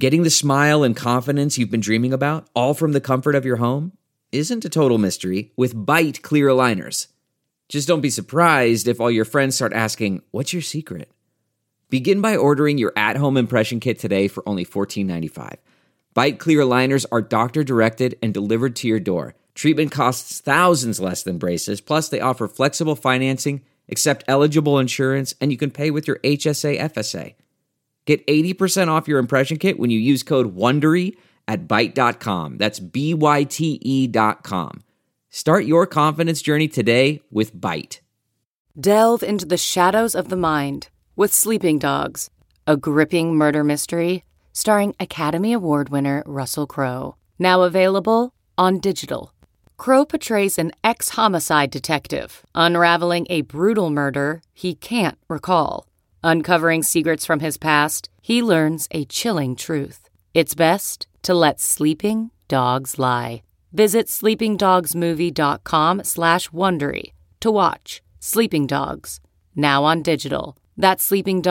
Getting the smile and confidence you've been dreaming about, all from the comfort of your home, isn't a total mystery with Byte clear aligners. Just don't be surprised if all your friends start asking, "What's your secret?" Begin by ordering your at-home impression kit today for only $14.95. Byte clear aligners are doctor-directed and delivered to your door. Treatment costs thousands less than braces, plus they offer flexible financing, accept eligible insurance, and you can pay with your HSA FSA. Get 80% off your impression kit when you use code WONDERY at Byte.com. That's BYTE.com. Start your confidence journey today with Byte. Delve into the shadows of the mind with Sleeping Dogs, a gripping murder mystery starring Academy Award winner Russell Crowe. Now available on digital. Crowe portrays an ex-homicide detective unraveling a brutal murder he can't recall. Uncovering secrets from his past, he learns a chilling truth. It's best to let sleeping dogs lie. Visit sleepingdogsmovie.com/Wondery to watch Sleeping Dogs, now on digital. That's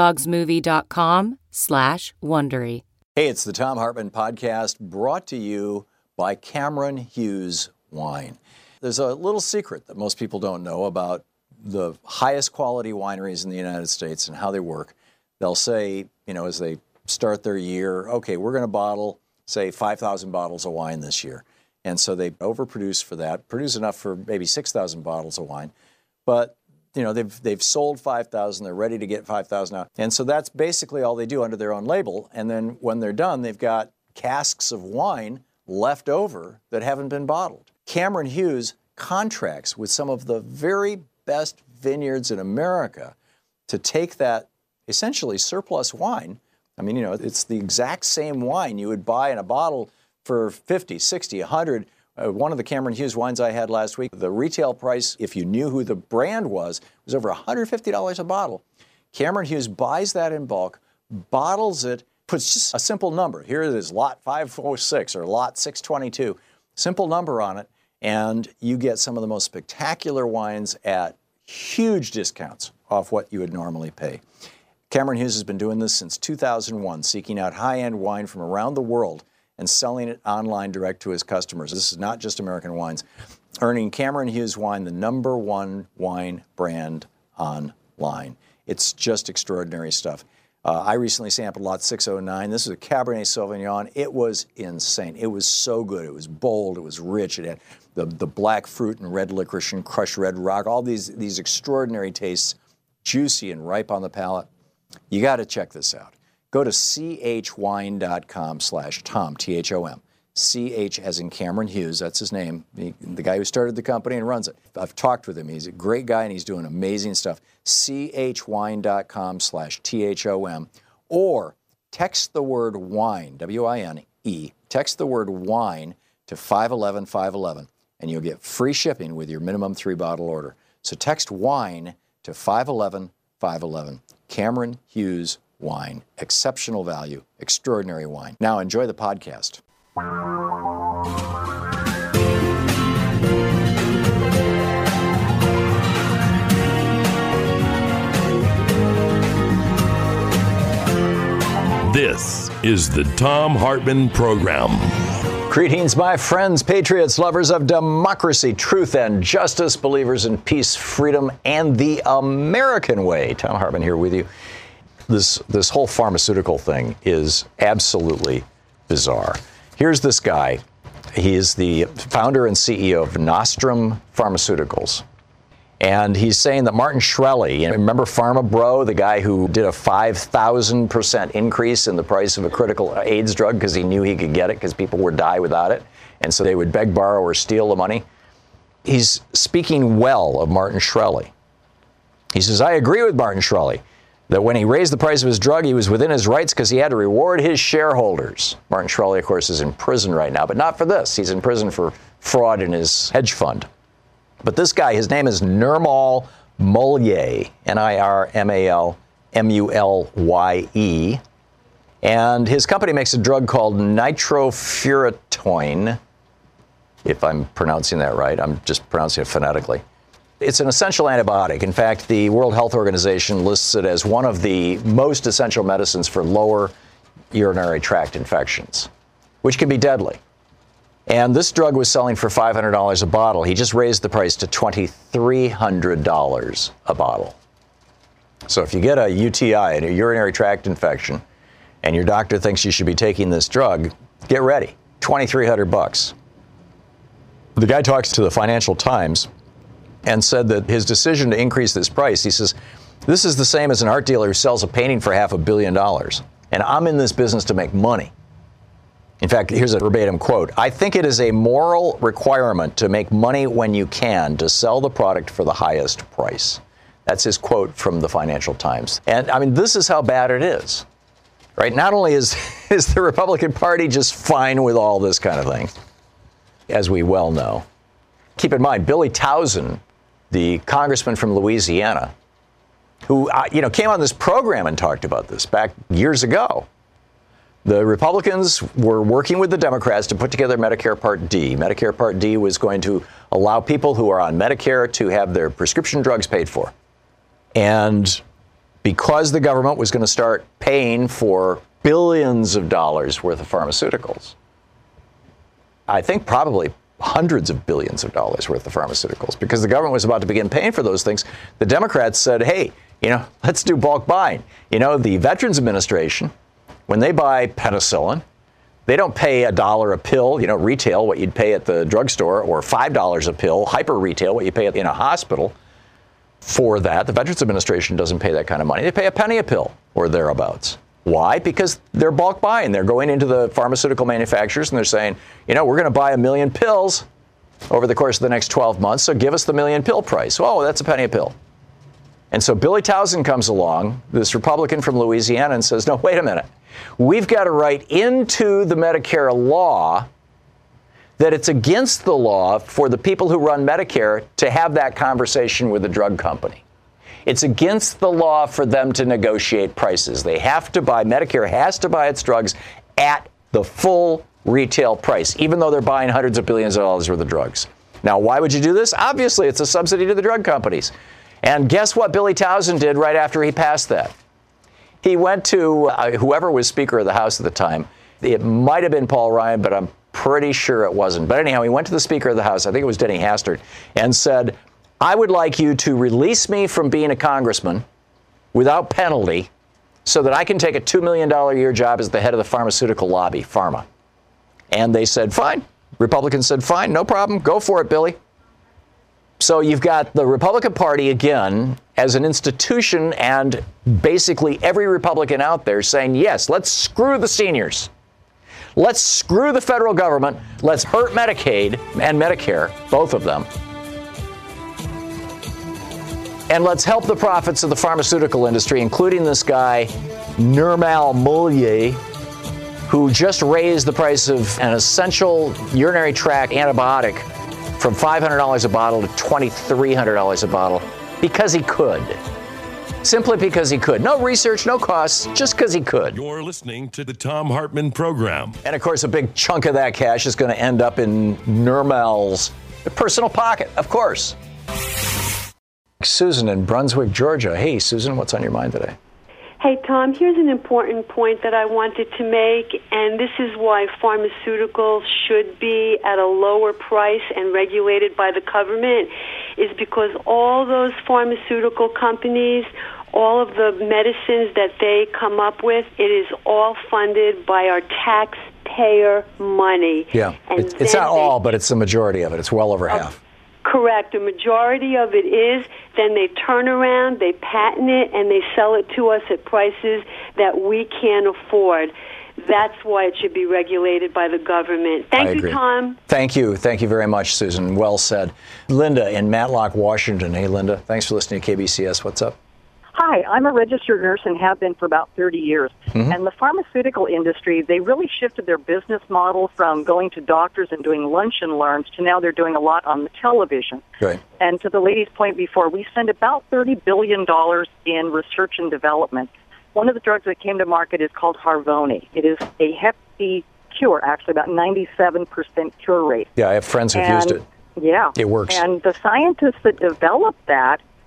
sleepingdogsmovie.com/Wondery. Hey, it's the Thom Hartmann Podcast, brought to you by Cameron Hughes Wine. There's a little secret that most people don't know about the highest quality wineries in the United States and how they work. They'll say, as they start their year, okay, we're going to bottle, say, 5,000 bottles of wine this year. And so they overproduce for that, produce enough for maybe 6,000 bottles of wine. But, they've sold 5,000, they're ready to get 5,000 out. And so that's basically all they do under their own label. And then when they're done, they've got casks of wine left over that haven't been bottled. Cameron Hughes contracts with some of the very best vineyards in America to take that essentially surplus wine. It's the exact same wine you would buy in a bottle for 50, 60, 100. One of the Cameron Hughes wines I had last week, the retail price, if you knew who the brand was over $150 a bottle. Cameron Hughes buys that in bulk, bottles it, puts just a simple number. Here it is, lot 506 or lot 622. Simple number on it. And you get some of the most spectacular wines at huge discounts off what you would normally pay. Cameron Hughes has been doing this since 2001, seeking out high-end wine from around the world and selling it online direct to his customers. This is not just American wines. Earning Cameron Hughes Wine the #1 wine brand online. It's just extraordinary stuff. I recently sampled lot 609. This is a Cabernet Sauvignon. It was insane. It was so good. It was bold. It was rich. It had the black fruit and red licorice and crushed red rock, all these extraordinary tastes, juicy and ripe on the palate. You got to check this out. Go to chwine.com/Tom, Thom. CH as in Cameron Hughes, that's his name, the guy who started the company and runs it. I've talked with him. He's a great guy and he's doing amazing stuff. chwine.com/Thom, or text the word wine, W-I-N-E, text the word wine to 511-511 and you'll get free shipping with your minimum 3-bottle order. So text wine to 511-511. Cameron Hughes Wine. Exceptional value, extraordinary wine. Now enjoy the podcast. This is the Thom Hartmann Program. Greetings, my friends, patriots, lovers of democracy, truth, and justice, believers in peace, freedom, and the American way. Thom Hartmann here with you. This whole pharmaceutical thing is absolutely bizarre. Here's this guy. He is the founder and CEO of Nostrum Pharmaceuticals. And he's saying that Martin Shkreli, remember Pharma Bro, the guy who did a 5,000% increase in the price of a critical AIDS drug because he knew he could get it because people would die without it. And so they would beg, borrow, or steal the money. He's speaking well of Martin Shkreli. He says, I agree with Martin Shkreli that when he raised the price of his drug, he was within his rights because he had to reward his shareholders. Martin Shkreli, of course, is in prison right now, but not for this. He's in prison for fraud in his hedge fund. But this guy, his name is Nirmal Mulye, Nirmalmulye, and his company makes a drug called nitrofurantoin, if I'm pronouncing that right. I'm just pronouncing it phonetically. It's an essential antibiotic. In fact, the World Health Organization lists it as one of the most essential medicines for lower urinary tract infections, which can be deadly. And this drug was selling for $500 a bottle. He just raised the price to $2,300 a bottle. So if you get a UTI, a urinary tract infection, and your doctor thinks you should be taking this drug, get ready. $2,300. The guy talks to the Financial Times and said that his decision to increase this price, he says, this is the same as an art dealer who sells a painting for $500 million. And I'm in this business to make money. In fact, here's a verbatim quote. I think it is a moral requirement to make money when you can, to sell the product for the highest price. That's his quote from the Financial Times. And I mean, this is how bad it is, right? Not only is the Republican Party just fine with all this kind of thing, as we well know. Keep in mind, Billy Tauzin, the congressman from Louisiana, who came on this program and talked about this back years ago. The Republicans were working with the Democrats to put together Medicare Part D. Medicare Part D was going to allow people who are on Medicare to have their prescription drugs paid for. And because the government was going to start paying for billions of dollars worth of pharmaceuticals, I think probably hundreds of billions of dollars worth of pharmaceuticals, because the government was about to begin paying for those things, the Democrats said, hey, let's do bulk buying. The Veterans Administration, when they buy penicillin, they don't pay $1 a pill, retail, what you'd pay at the drugstore, or $5 a pill, hyper retail, what you pay in a hospital. For that, the Veterans Administration doesn't pay that kind of money. They pay a penny a pill or thereabouts. Why? Because they're bulk buying. They're going into the pharmaceutical manufacturers and they're saying, we're going to buy 1 million pills over the course of the next 12 months, so give us the 1 million pill price. Oh, that's a penny a pill. And so Billy Tauzin comes along, this Republican from Louisiana, and says, no, wait a minute. We've got to write into the Medicare law that it's against the law for the people who run Medicare to have that conversation with the drug company. It's against the law for them to negotiate prices. Medicare has to buy its drugs at the full retail price, even though they're buying hundreds of billions of dollars worth of drugs. Now, why would you do this? Obviously, it's a subsidy to the drug companies. And guess what Billy Tauzin did right after he passed that? He went to whoever was Speaker of the House at the time. It might have been Paul Ryan, but I'm pretty sure it wasn't. But anyhow, he went to the Speaker of the House, I think it was Denny Hastert, and said, I would like you to release me from being a congressman without penalty so that I can take a $2 million a year job as the head of the pharmaceutical lobby, pharma. And they said, fine. Republicans said, fine, no problem. Go for it, Billy. So you've got the Republican Party, again, as an institution, and basically every Republican out there saying, yes, let's screw the seniors. Let's screw the federal government. Let's hurt Medicaid and Medicare, both of them. And let's help the profits of the pharmaceutical industry, including this guy, Nirmal Mulye, who just raised the price of an essential urinary tract antibiotic from $500 a bottle to $2,300 a bottle because he could. Simply because he could. No research, no costs, just because he could. You're listening to the Thom Hartmann Program. And of course, a big chunk of that cash is going to end up in Nirmal's personal pocket, of course. Susan in Brunswick, Georgia. Hey, Susan, what's on your mind today? Hey, Tom, here's an important point that I wanted to make, and this is why pharmaceuticals should be at a lower price and regulated by the government, is because all those pharmaceutical companies, all of the medicines that they come up with, it is all funded by our taxpayer money. Yeah, it's not all, but it's the majority of it. It's well over half. Correct. The majority of it is. Then they turn around, they patent it, and they sell it to us at prices that we can't afford. That's why it should be regulated by the government. Thank you, Tom. Thank you. Thank you very much, Susan. Well said. Linda in Matlock, Washington. Hey, Linda. Thanks for listening to KBCS. What's up? Hi, I'm a registered nurse and have been for about 30 years. Mm-hmm. And the pharmaceutical industry, they really shifted their business model from going to doctors and doing lunch and learns to now they're doing a lot on the television. Right. And to the lady's point before, we spend about $30 billion in research and development. One of the drugs that came to market is called Harvoni. It is a Hep C cure, actually, about 97% cure rate. Yeah, I have friends who've used it. Yeah. It works. And the scientists that developed that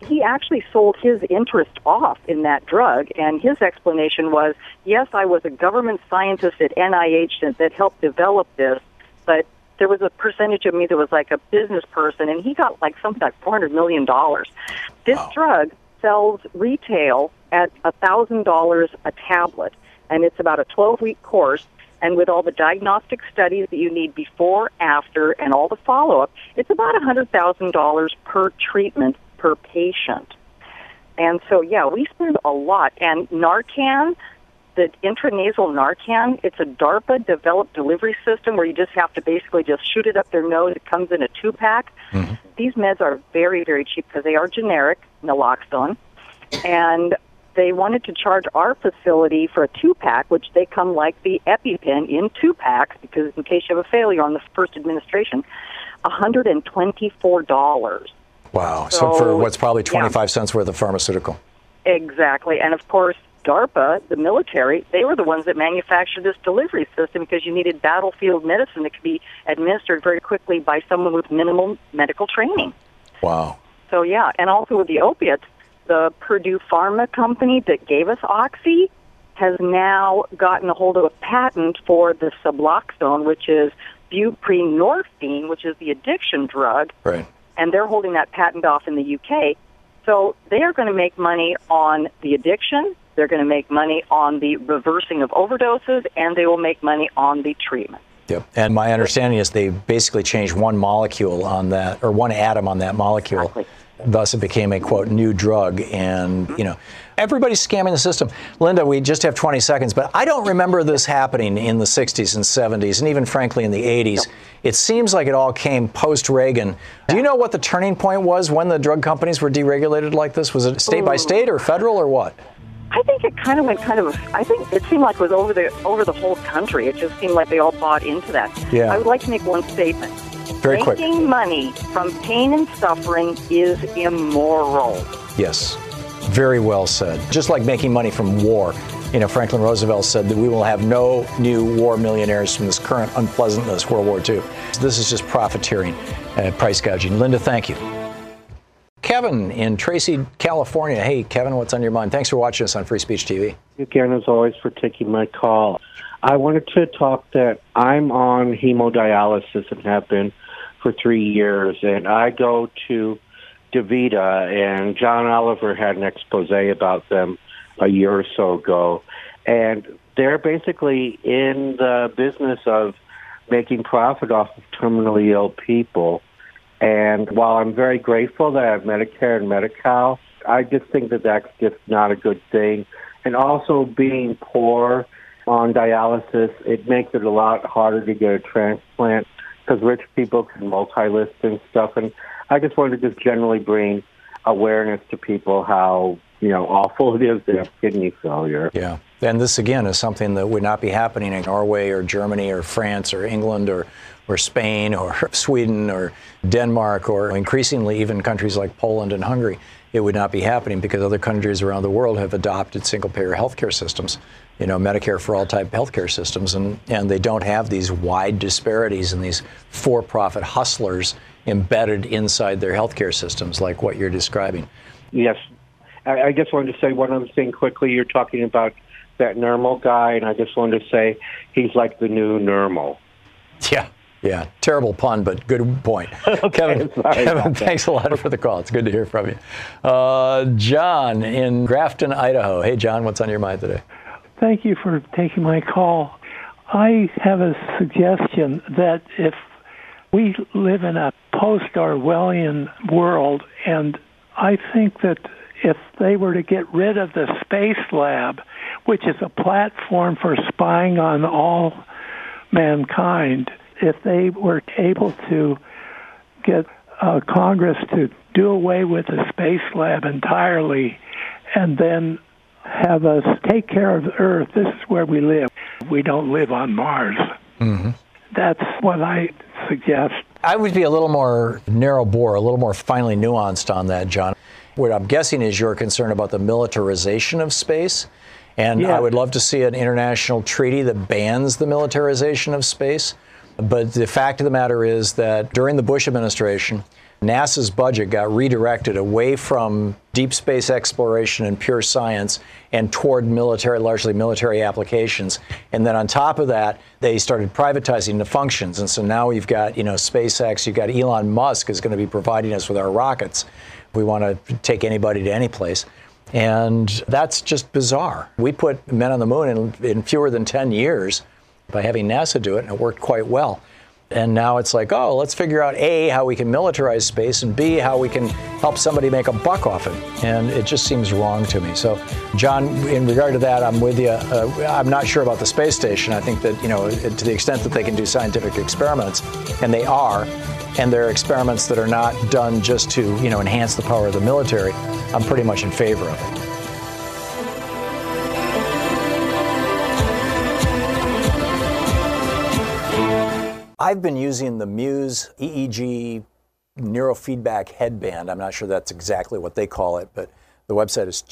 he actually sold his interest off in that drug, and his explanation was, yes, I was a government scientist at NIH that helped develop this, but there was a percentage of me that was like a business person, and he got like something like $400 million. This drug sells retail at $1,000 a tablet, and it's about a 12-week course, and with all the diagnostic studies that you need before, after, and all the follow-up, it's about $100,000 per treatment per patient. And so, yeah, we spend a lot. And Narcan, the intranasal Narcan, it's a DARPA-developed delivery system where you just have to basically just shoot it up their nose. It comes in a 2-pack. Mm-hmm. These meds are very, very cheap because they are generic, naloxone. And they wanted to charge our facility for a 2-pack, which they come like the EpiPen in 2-packs, because in case you have a failure on the first administration, $124. Wow. So for what's probably 25 cents worth of pharmaceutical. Exactly. And of course, DARPA, the military, they were the ones that manufactured this delivery system because you needed battlefield medicine that could be administered very quickly by someone with minimal medical training. Wow. So, yeah. And also with the opiates, the Purdue Pharma company that gave us Oxy has now gotten a hold of a patent for the Suboxone, which is buprenorphine, which is the addiction drug. Right. And they're holding that patent off in the UK. So they are going to make money on the addiction, they're going to make money on the reversing of overdoses, and they will make money on the treatment. Yep. And my understanding is they basically changed one molecule on that, or one atom on that molecule. Exactly. Thus, it became a, quote, new drug. And, you know, everybody's scamming the system. Linda, we just have 20 seconds, but I don't remember this happening in the 60s and 70s, and even, frankly, in the 80s. It seems like it all came post-Reagan. Do you know what the turning point was when the drug companies were deregulated like this? Was it state by state or federal or what? I think it kind of went I think it seemed like it was over the whole country. It just seemed like they all bought into that. Yeah. I would like to make one statement. Very quick. Making money from pain and suffering is immoral. Yes. Very well said. Just like making money from war. You know, Franklin Roosevelt said that we will have no new war millionaires from this current unpleasantness, World War II. This is just profiteering and price gouging. Linda, thank you. Kevin in Tracy, California. Hey, Kevin, what's on your mind? Thanks for watching us on Free Speech TV. Thank you again, as always, for taking my call. I wanted to talk that I'm on hemodialysis and have been for 3 years, and I go to DaVita, and John Oliver had an expose about them a year or so ago, and they're basically in the business of making profit off of terminally ill people. And while I'm very grateful that I have Medicare and Medi-Cal, I just think that that's just not a good thing. And also being poor on dialysis, it makes it a lot harder to get a transplant because rich people can multi-list and stuff. And I just wanted to just generally bring awareness to people how, you know, awful it is to have kidney failure. Yeah. And this, again, is something that would not be happening in Norway or Germany or France or England or Spain or Sweden or Denmark or increasingly even countries like Poland and Hungary. It would not be happening because other countries around the world have adopted single-payer healthcare systems, you know, Medicare for all type healthcare systems, and they don't have these wide disparities and these for-profit hustlers embedded inside their healthcare systems like what you're describing. Yes. I just wanted to say one other thing quickly. You're talking about that Nermal guy, and I just wanted to say he's like the new Nermal. Yeah. Terrible pun, but good point. Okay, Kevin, thanks a lot for the call. It's good to hear from you. John in Grafton, Idaho. Hey, John, what's on your mind today? Thank you for taking my call. I have a suggestion that if we live in a post-Orwellian world, and I think that if they were to get rid of the Space Lab, which is a platform for spying on all mankind, if they were able to get Congress to do away with the Space Lab entirely and then have us take care of Earth, this is where we live. We don't live on Mars. Mm-hmm. That's what I suggest. I would be a little more narrow bore, a little more finely nuanced on that, John. What I'm guessing is you're concerned about the militarization of space. And yeah. I would love to see an international treaty that bans the militarization of space. But the fact of the matter is that during the Bush administration, NASA's budget got redirected away from deep space exploration and pure science and toward military, largely military applications. And then on top of that, they started privatizing the functions. And so now we've got, SpaceX, you've got Elon Musk is going to be providing us with our rockets. We want to take anybody to any place. And that's just bizarre. We put men on the moon in fewer than 10 years by having NASA do it, and it worked quite well. And now it's like, oh, let's figure out A, how we can militarize space, and B, how we can help somebody make a buck off it. And it just seems wrong to me. So, John, in regard to that, I'm with you. I'm not sure about the space station. I think that, to the extent that they can do scientific experiments, and they are, and they're experiments that are not done just to, enhance the power of the military, I'm pretty much in favor of it. I've been using the Muse EEG neurofeedback headband. I'm not sure that's exactly what they call it, but the website is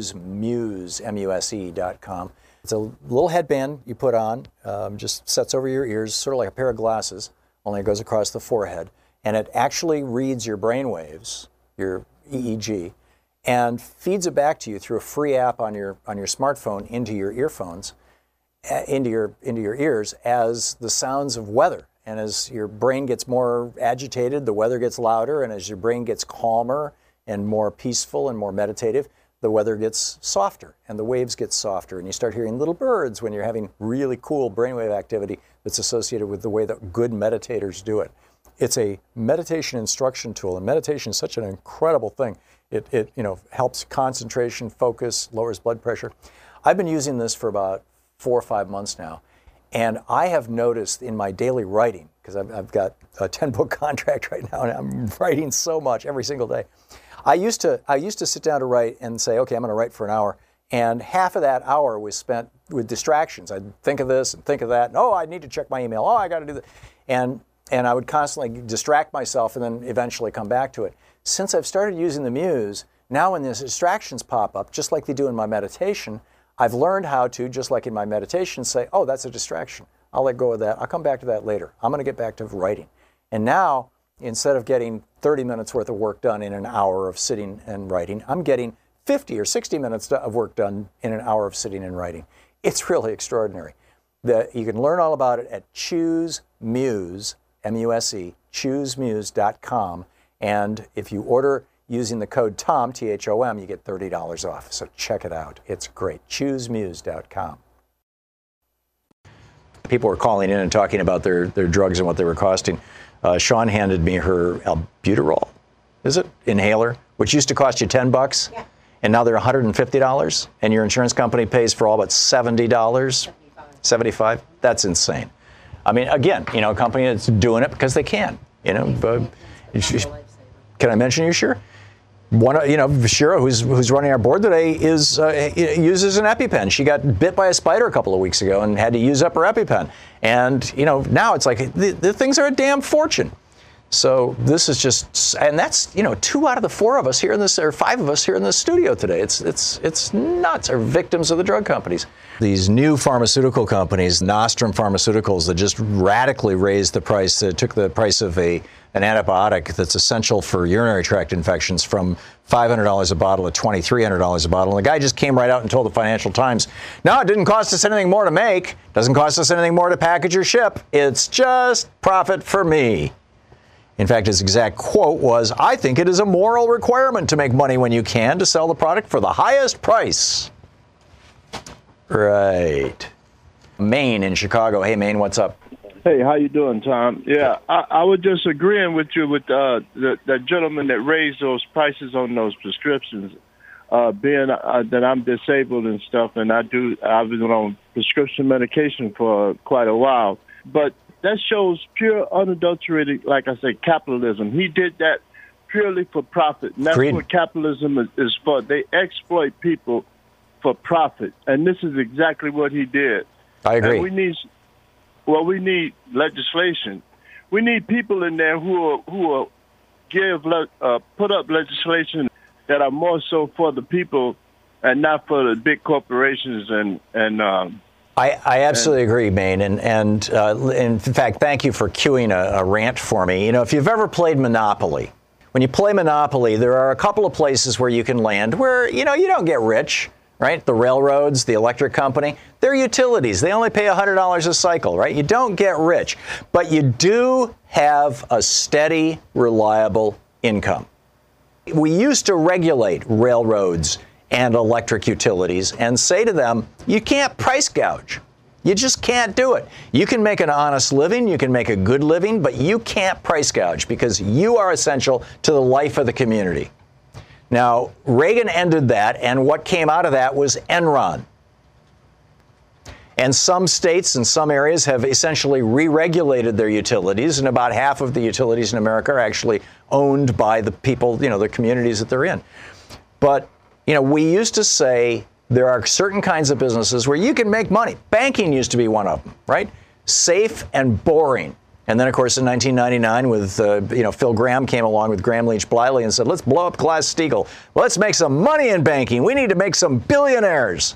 ChooseMuse.com. It's a little headband you put on, just sets over your ears, sort of like a pair of glasses, only it goes across the forehead. And it actually reads your brain waves, your EEG, and feeds it back to you through a free app on your smartphone into your earphones, into your ears as the sounds of weather. And as your brain gets more agitated, the weather gets louder, and as your brain gets calmer and more peaceful and more meditative, the weather gets softer and the waves get softer, and you start hearing little birds when you're having really cool brainwave activity that's associated with the way that good meditators do it. It's a meditation instruction tool, and meditation is such an incredible thing. It helps concentration, focus, lowers blood pressure. I've been using this for about 4 or 5 months now. And I have noticed in my daily writing, because I've got a 10-book contract right now, and I'm writing so much every single day. I used to sit down to write and say, okay, I'm going to write for an hour, and half of that hour was spent with distractions. I'd think of this and think of that. And, oh, I need to check my email. Oh, I got to do that. And I would constantly distract myself and then eventually come back to it. Since I've started using the Muse, now when these distractions pop up, just like they do in my meditation, I've learned how to, just like in my meditation, say, oh, that's a distraction. I'll let go of that. I'll come back to that later. I'm going to get back to writing. And now, instead of getting 30 minutes worth of work done in an hour of sitting and writing, I'm getting 50 or 60 minutes of work done in an hour of sitting and writing. It's really extraordinary. You can learn all about it at ChooseMuse, M-U-S-E, ChooseMuse.com. And if you order using the code TOM, T-H-O-M, you get $30 off. So check it out. It's great. ChooseMuse.com. People were calling in and talking about their drugs and what they were costing. Sean handed me her albuterol, is it? Inhaler, which used to cost you $10. Yeah. And now they're $150. And your insurance company pays for all but $70. $75. That's insane. I mean, again, a company that's doing it because they can. Can I mention you, sure? Shira, who's running our board today, uses an EpiPen. She got bit by a spider a couple of weeks ago and had to use up her EpiPen. And, now it's like the things are a damn fortune. So this is just, and that's, 2 out of the 4 of us here in this, or 5 of us here in the studio today. It's nuts, are victims of the drug companies. These new pharmaceutical companies, Nostrum Pharmaceuticals, that just radically raised the price, took the price of an antibiotic that's essential for urinary tract infections from $500 a bottle to $2,300 a bottle. And the guy just came right out and told the Financial Times, no, it didn't cost us anything more to make. Doesn't cost us anything more to package or ship. It's just profit for me. In fact, his exact quote was, I think it is a moral requirement to make money when you can, to sell the product for the highest price. Right. Maine in Chicago. Hey, Maine, what's up? Hey, how you doing, Tom? Yeah, I was just agreeing with you with the gentleman that raised those prices on those prescriptions. Being that I'm disabled and stuff, and I've been on prescription medication for quite a while. But that shows pure, unadulterated, like I said, capitalism. He did that purely for profit. And that's what capitalism is for. They exploit people for profit. And this is exactly what he did. I agree. And we need legislation. We need people in there who will put up legislation that are more so for the people and not for the big corporations and I absolutely agree, Maine, and in fact, thank you for cueing a rant for me. If you've ever played Monopoly, when you play Monopoly, there are a couple of places where you can land where, you don't get rich, right? The railroads, the electric company, they're utilities. They only pay $100 a cycle, right? You don't get rich, but you do have a steady, reliable income. We used to regulate railroads and electric utilities and say to them, you can't price gouge. You just can't do it. You can make an honest living, you can make a good living, but you can't price gouge because you are essential to the life of the community. Now, Reagan ended that, and what came out of that was Enron. And some states and some areas have essentially re-regulated their utilities, and about half of the utilities in America are actually owned by the people, the communities that they're in. But, we used to say there are certain kinds of businesses where you can make money. Banking used to be one of them, right? Safe and boring. And then, of course, in 1999, with Phil Gramm came along with Graham Leach Bliley and said, let's blow up Glass-Steagall. Let's make some money in banking. We need to make some billionaires.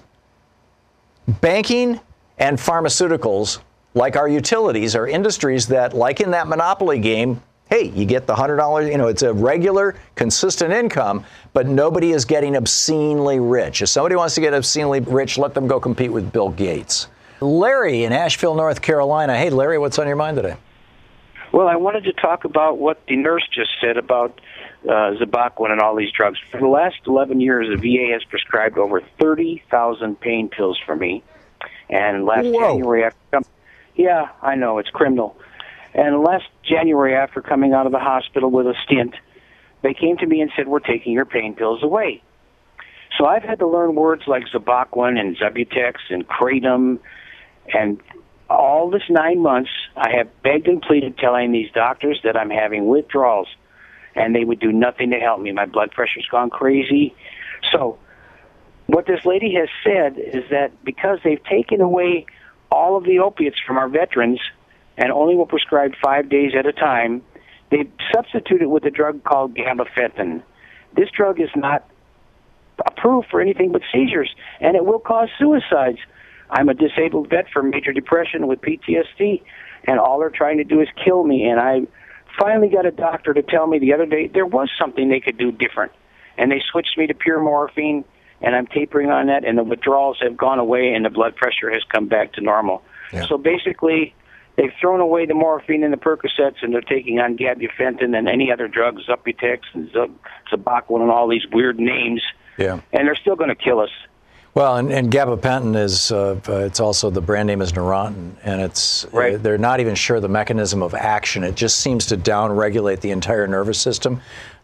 Banking and pharmaceuticals, like our utilities, are industries that, like in that Monopoly game, hey, you get the $100, it's a regular, consistent income, but nobody is getting obscenely rich. If somebody wants to get obscenely rich, let them go compete with Bill Gates. Larry in Asheville, North Carolina. Hey, Larry, what's on your mind today? Well, I wanted to talk about what the nurse just said about Zibaquin and all these drugs. For the last 11 years, the VA has prescribed over 30,000 pain pills for me. And last January, yeah, I know, it's criminal. And last January, after coming out of the hospital with a stint, they came to me and said, we're taking your pain pills away. So I've had to learn words like Zibaquin and Zebutex and Kratom, and all this 9 months, I have begged and pleaded telling these doctors that I'm having withdrawals, and they would do nothing to help me. My blood pressure's gone crazy. So what this lady has said is that because they've taken away all of the opiates from our veterans and only will prescribe 5 days at a time, they've substituted with a drug called gabapentin. This drug is not approved for anything but seizures, and it will cause suicides. I'm a disabled vet from major depression with PTSD, and all they're trying to do is kill me. And I finally got a doctor to tell me the other day there was something they could do different. And they switched me to pure morphine, and I'm tapering on that, and the withdrawals have gone away, and the blood pressure has come back to normal. Yeah. So basically, they've thrown away the morphine and the Percocets, and they're taking on gabapentin and any other drugs, Zebutex and Zibaquin and all these weird names. Yeah. And they're still going to kill us. Well, and gabapentin is, it's also, the brand name is Neurontin, and it's, right. They're not even sure the mechanism of action. It just seems to down-regulate the entire nervous system.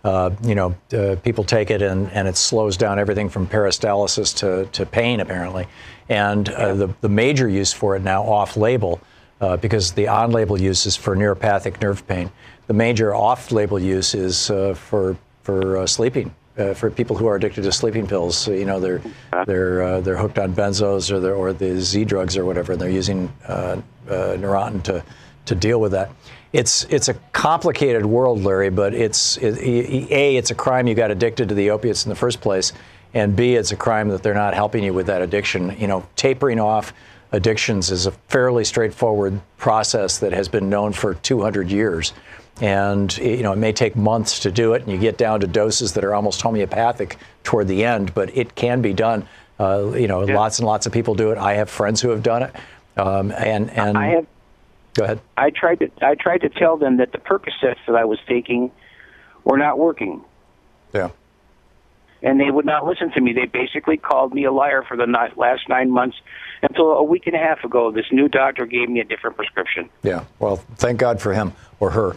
People take it and it slows down everything from peristalsis to pain, apparently. And the major use for it now off-label, because the on-label use is for neuropathic nerve pain. The major off-label use is for sleeping. For people who are addicted to sleeping pills, they're hooked on benzos or the Z drugs or whatever, and they're using Neurontin to deal with that. It's a complicated world, Larry, but it's a crime you got addicted to the opiates in the first place, and B, it's a crime that they're not helping you with that addiction. Tapering off addictions is a fairly straightforward process that has been known for 200 years. And, it may take months to do it, and you get down to doses that are almost homeopathic toward the end, but it can be done. Lots and lots of people do it. I have friends who have done it. And I have. Go ahead. I tried to tell them that the Percocets that I was taking were not working. Yeah. And they would not listen to me. They basically called me a liar for the last 9 months until a week and a half ago. This new doctor gave me a different prescription. Yeah. Well, thank God for him or her.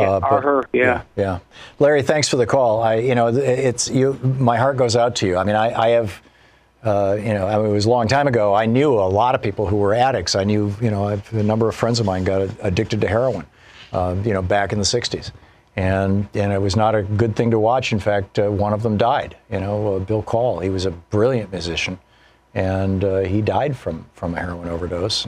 Yeah. Larry, thanks for the call. It's you. My heart goes out to you. I mean, I have. It was a long time ago. I knew a lot of people who were addicts. I knew, a number of friends of mine got addicted to heroin, back in the 60s. And it was not a good thing to watch. In fact, one of them died, Bill Call. He was a brilliant musician, and he died from a heroin overdose.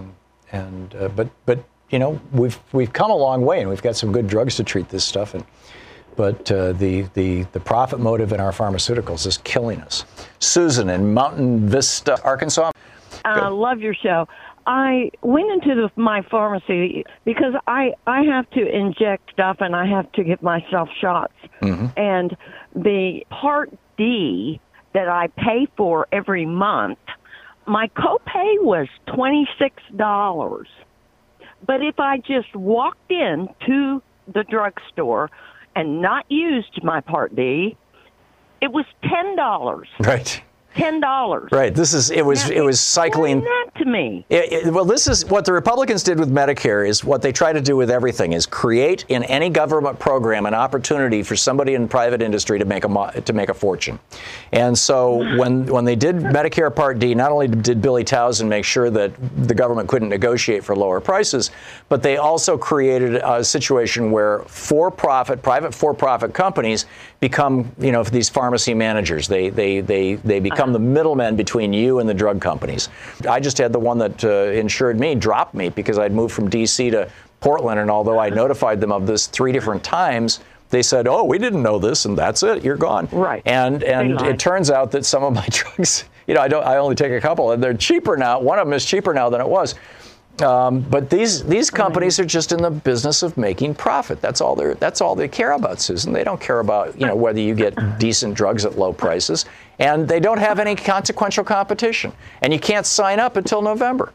But we've come a long way, and we've got some good drugs to treat this stuff. But the profit motive in our pharmaceuticals is killing us. Susan in Mountain Vista, Arkansas. Love your show. I went into my pharmacy because I have to inject stuff and I have to give myself shots. Mm-hmm. And the Part D that I pay for every month, my copay was $26. But if I just walked in to the drugstore and not used my Part D, it was $10. Right. $10. Right. It was cycling. Explain that to me. Well, this is what the Republicans did with Medicare. Is what they try to do with everything: is create in any government program an opportunity for somebody in private industry to make a fortune. And so when they did Medicare Part D, not only did Billy Towson make sure that the government couldn't negotiate for lower prices, but they also created a situation where private for-profit companies become, these pharmacy managers. They become the middlemen between you and the drug companies. I just had the one that insured me drop me because I'd moved from D.C. to Portland, and although I notified them of this 3 different times, they said, "Oh, we didn't know this, and that's it. You're gone." Right. And it turns out that some of my drugs, I only take a couple, and they're cheaper now. One of them is cheaper now than it was. But these companies are just in the business of making profit. That's all they care about, Susan. They don't care about whether you get decent drugs at low prices, and they don't have any consequential competition. And you can't sign up until November.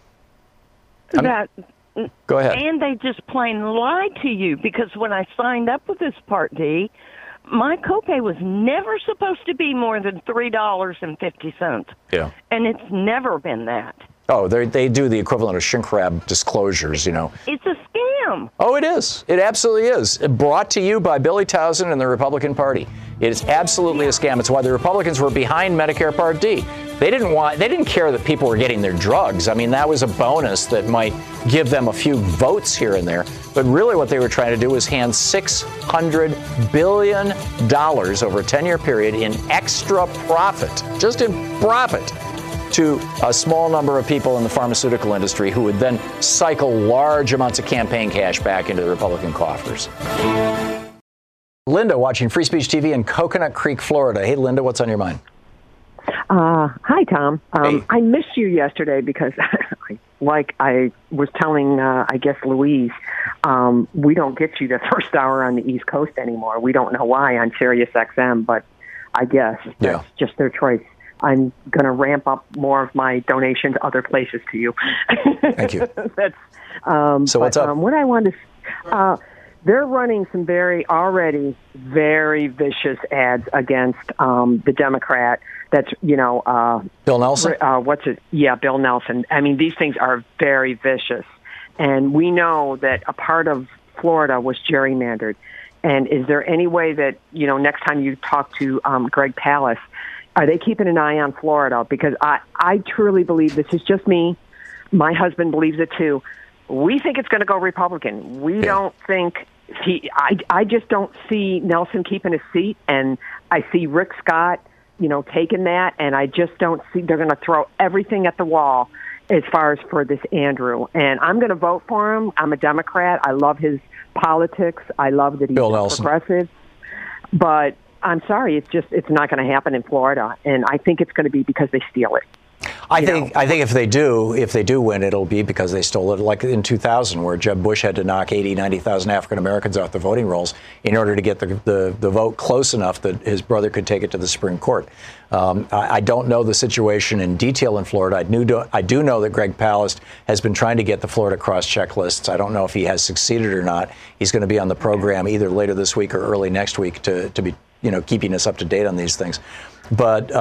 Go ahead. And they just plain lied to you, because when I signed up with this Part D, my copay was never supposed to be more than $3.50. Yeah. And it's never been that. Oh, they do the equivalent of shrink wrap disclosures, It's a scam. Oh, it is. It absolutely is. Brought to you by Billy Towson and the Republican Party. It is absolutely a scam. It's why the Republicans were behind Medicare Part D. They didn't care that people were getting their drugs. I mean, that was a bonus that might give them a few votes here and there. But really what they were trying to do was hand $600 billion over a 10-year period in extra profit, just in profit, to a small number of people in the pharmaceutical industry who would then cycle large amounts of campaign cash back into the Republican coffers. Linda, watching Free Speech TV in Coconut Creek, Florida. Hey, Linda, what's on your mind? Hi, Tom. Hey. I missed you yesterday because, like I was telling, I guess, Louise, we don't get you the first hour on the East Coast anymore. We don't know why on Sirius XM, but I guess that's just their choice. I'm going to ramp up more of my donation to other places to you. Thank you. So what's up? What I wanted to, they're running some already very vicious ads against the Democrat. That's, Bill Nelson? Bill Nelson. I mean, these things are very vicious. And we know that a part of Florida was gerrymandered. And is there any way that, next time you talk to Greg Palast, are they keeping an eye on Florida? Because I truly believe, this is just me, my husband believes it too, we think it's going to go Republican. We don't think I just don't see Nelson keeping his seat, and I see Rick Scott, taking that, and I just don't see, they're going to throw everything at the wall as far as for this Andrew. And I'm going to vote for him. I'm a Democrat. I love his politics. I love that he's progressive. But I'm sorry, it's not going to happen in Florida, and I think it's going to be because they steal it. I think if they do win, it'll be because they stole it, like in 2000, where Jeb Bush had to knock 90,000 African Americans off the voting rolls in order to get the vote close enough that his brother could take it to the Supreme Court. I don't know the situation in detail in Florida. I do know that Greg Palast has been trying to get the Florida cross-check lists. I don't know if he has succeeded or not. He's going to be on the program either later this week or early next week to be keeping us up to date on these things. But,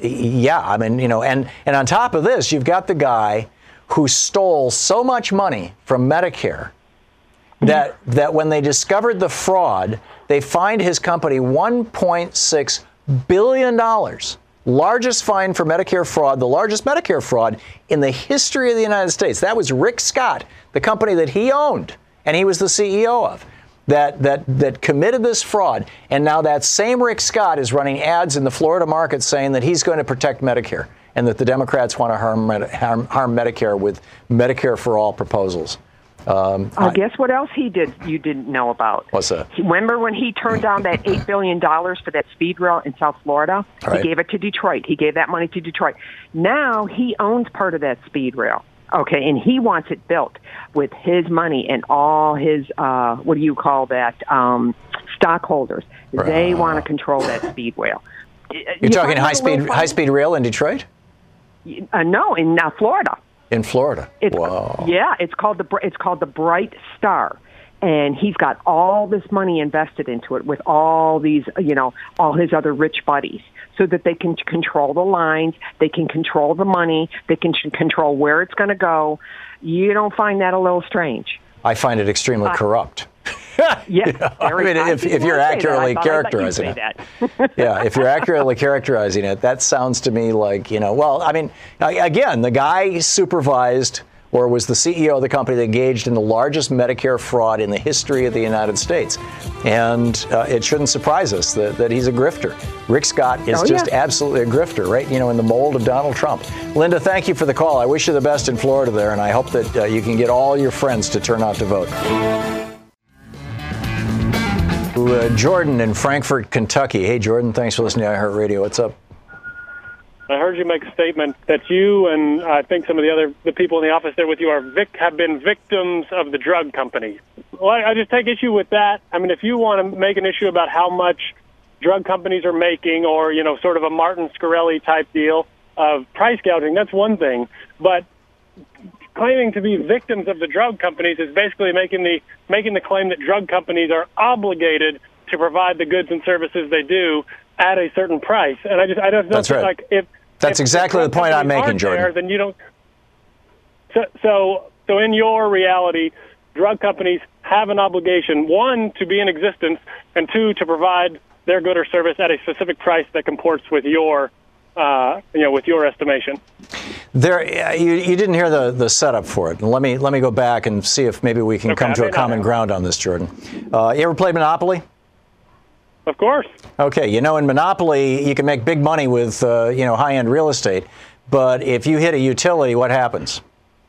and on top of this, you've got the guy who stole so much money from Medicare that when they discovered the fraud, they fined his company $1.6 billion. Largest fine for Medicare fraud, the largest Medicare fraud in the history of the United States. That was Rick Scott, the company that he owned and he was the CEO of. That committed this fraud, and now that same Rick Scott is running ads in the Florida market saying that he's going to protect Medicare and that the Democrats want to harm Medicare with Medicare for all proposals. Guess what else he did you didn't know about? What's that? Remember when he turned down that $8 billion for that speed rail in South Florida? Right. He gave it to Detroit. He gave that money to Detroit. Now he owns part of that speed rail. Okay, and he wants it built with his money and all his, what do you call that, stockholders. They want to control that speed rail. You're talking high-speed rail in Detroit? No, in Florida. In Florida. Wow. Yeah, it's called the Bright Star. And he's got all this money invested into it with all these, all his other rich buddies, so that they can control the lines, they can control the money, they can control where it's going to go. You don't find that a little strange? I find it extremely corrupt. Yeah, I mean, if you're accurately characterizing it. Yeah, if you're accurately characterizing it, that sounds to me like, well, I mean, again, the guy supervised or was the CEO of the company that engaged in the largest Medicare fraud in the history of the United States. And it shouldn't surprise us that he's a grifter. Rick Scott is just absolutely a grifter, right? In the mold of Donald Trump. Linda, thank you for the call. I wish you the best in Florida there, and I hope that you can get all your friends to turn out to vote. Jordan in Frankfort, Kentucky. Hey, Jordan, thanks for listening to iHeartRadio. What's up? I heard you make a statement that you and I think some of the people in the office there with you have been victims of the drug companies. Well, I just take issue with that. I mean, if you want to make an issue about how much drug companies are making or, sort of a Martin Shkreli type deal of price gouging, that's one thing. But claiming to be victims of the drug companies is basically making the claim that drug companies are obligated to provide the goods and services they do at a certain price. And I don't That's right. Like if that's exactly the point I'm making, Jordan. There, then you don't. So in your reality, drug companies have an obligation, one, to be in existence, and two, to provide their good or service at a specific price that comports with your with your estimation. There, you didn't hear the setup for it. Let me go back and see if maybe we can come to a common ground on this, Jordan. You ever played Monopoly? Of course. Okay, in Monopoly, you can make big money with high-end real estate, but if you hit a utility, what happens?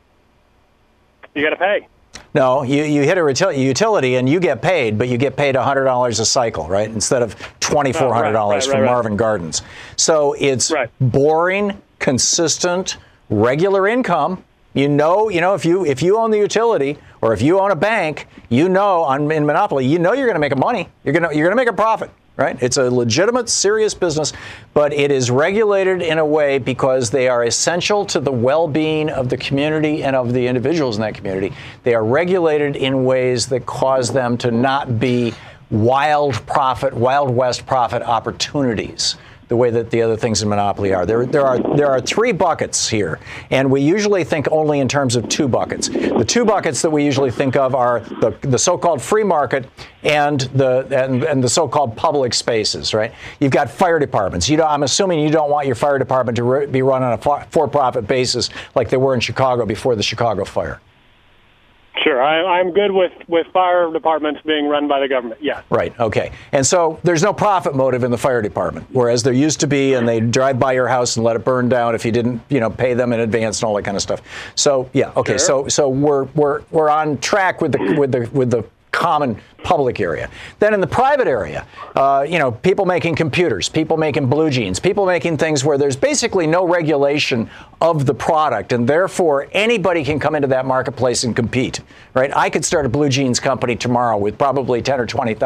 You got to pay. No, you hit a utility and you get paid, but you get paid $100 a cycle, right? Instead of $2,400 from Marvin Gardens. So it's boring, consistent, regular income. If you own the utility or if you own a bank, in Monopoly, you're going to make money. You're going to make a profit, right? It's a legitimate, serious business, but it is regulated in a way because they are essential to the well-being of the community and of the individuals in that community. They are regulated in ways that cause them to not be Wild West profit opportunities, the way that the other things in Monopoly are. There are three buckets here, and we usually think only in terms of two buckets. The two buckets that we usually think of are the so-called free market and the so-called public spaces, right? You've got fire departments. I'm assuming you don't want your fire department to be run on a for-profit basis like they were in Chicago before the Chicago fire. Sure, I'm good with fire departments being run by the government, yes. Right, okay. And so there's no profit motive in the fire department, whereas there used to be, and they'd drive by your house and let it burn down if you didn't, pay them in advance and all that kind of stuff. So, yeah, okay, sure. So we're on track with the common public area. Then in the private area, people making computers, people making blue jeans, people making things where there's basically no regulation of the product, and therefore anybody can come into that marketplace and compete, right? I could start a blue jeans company tomorrow with probably $10,000 or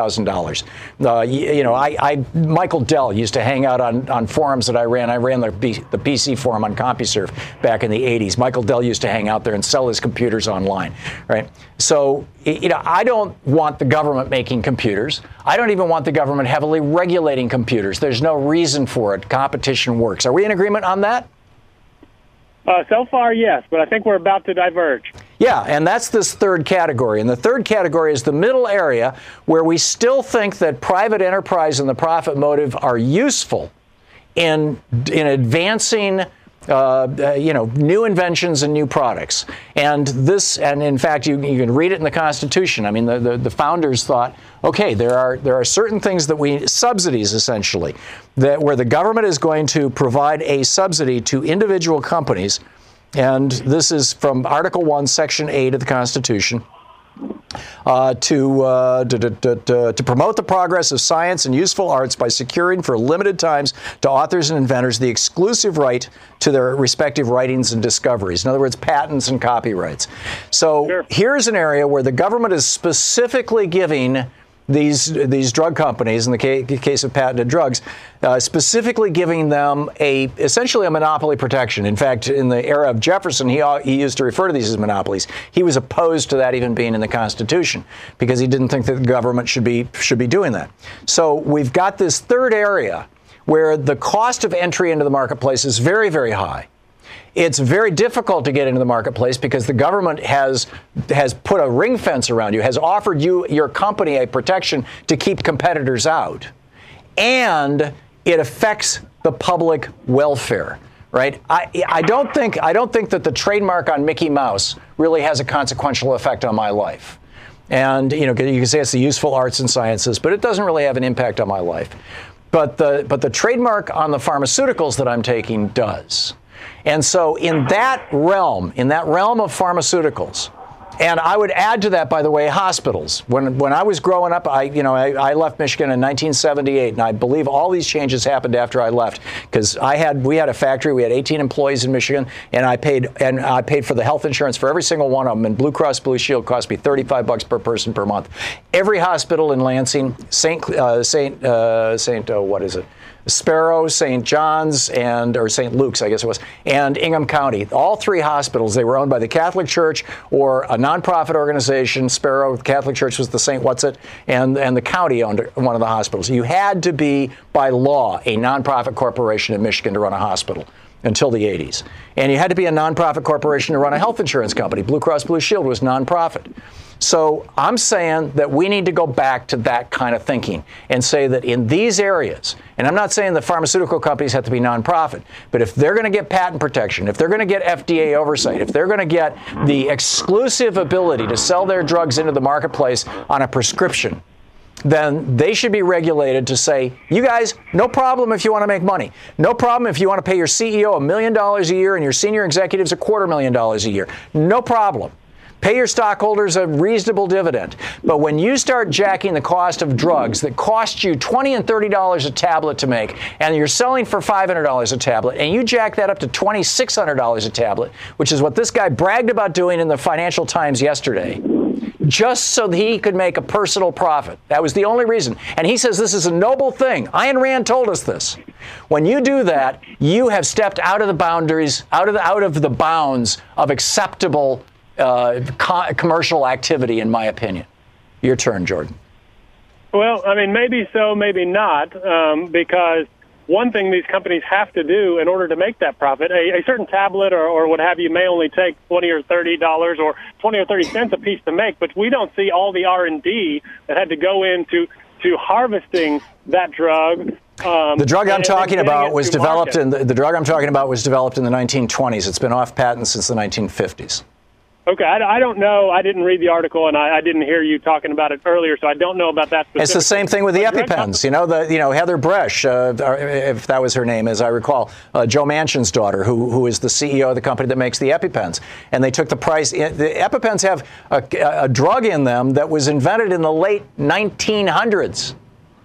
$20,000. Michael Dell used to hang out on forums that I ran. I ran the PC forum on CompuServe back in the 80s. Michael Dell used to hang out there and sell his computers online, right? So, I don't want the government making computers. I don't even want the government heavily regulating computers. There's no reason for it. Competition works. Are we in agreement on that? So far, yes, but I think we're about to diverge. Yeah, and that's this third category. And the third category is the middle area where we still think that private enterprise and the profit motive are useful in advancing new inventions and new products. And in fact, you can read it in the Constitution. I mean, the founders thought, okay, there are certain things that subsidies essentially, where the government is going to provide a subsidy to individual companies. And this is from Article 1, Section 8 of the Constitution. to promote the progress of science and useful arts by securing for limited times to authors and inventors the exclusive right to their respective writings and discoveries. In other words, patents and copyrights. So here's an area where the government is specifically giving these drug companies, in the case of patented drugs, specifically giving them essentially a monopoly protection. In fact, in the era of Jefferson, he used to refer to these as monopolies. He was opposed to that even being in the Constitution because he didn't think that the government should be doing that. So we've got this third area where the cost of entry into the marketplace is very, very high. It's very difficult to get into the marketplace because the government has put a ring fence around you, has offered your company a protection to keep competitors out, and it affects the public welfare. Right? I don't think that the trademark on Mickey Mouse really has a consequential effect on my life. And you can say it's the useful arts and sciences, but it doesn't really have an impact on my life. But the trademark on the pharmaceuticals that I'm taking does. And so in that realm of pharmaceuticals, and I would add to that, by the way, hospitals. When I was growing up, I left Michigan in 1978, and I believe all these changes happened after I left because we had a factory, we had 18 employees in Michigan, and I paid for the health insurance for every single one of them. And Blue Cross Blue Shield cost me $35 per person per month. Every hospital in Lansing, Sparrow, St. John's, or St. Luke's, I guess it was, and Ingham County. All three hospitals, they were owned by the Catholic Church or a nonprofit organization. Sparrow, the Catholic Church was the St. What's-It, and the county owned one of the hospitals. You had to be, by law, a nonprofit corporation in Michigan to run a hospital until the 80s. And you had to be a nonprofit corporation to run a health insurance company. Blue Cross Blue Shield was nonprofit. So I'm saying that we need to go back to that kind of thinking and say that in these areas, and I'm not saying the pharmaceutical companies have to be nonprofit, but if they're going to get patent protection, if they're going to get FDA oversight, if they're going to get the exclusive ability to sell their drugs into the marketplace on a prescription, then they should be regulated to say, you guys, no problem if you want to make money. No problem if you want to pay your CEO $1 million a year and your senior executives $250,000 a year. No problem. Pay your stockholders a reasonable dividend. But when you start jacking the cost of drugs that cost you $20 and $30 a tablet to make, and you're selling for $500 a tablet, and you jack that up to $2,600 a tablet, which is what this guy bragged about doing in the Financial Times yesterday, just so that he could make a personal profit. That was the only reason. And he says this is a noble thing. Ayn Rand told us this. When you do that, you have stepped out of the boundaries, out of the bounds of acceptable commercial activity, in my opinion. Your turn, Jordan. Well, I mean, maybe so, maybe not, because one thing these companies have to do in order to make that profit, a certain tablet or what have you may only take $20 or $30 or 20 or 30 cents a piece to make, but we don't see all the R&D that had to go into harvesting that drug. The drug I'm talking about was developed in the 1920s. It's been off patent since the 1950s. Okay, I don't know. I didn't read the article, and I didn't hear you talking about it earlier, so I don't know about that specifically. It's the same thing with the EpiPens. Heather Bresch, if that was her name, as I recall, Joe Manchin's daughter, who is the CEO of the company that makes the EpiPens. And they took the price. The EpiPens have a drug in them that was invented in the late 1800s.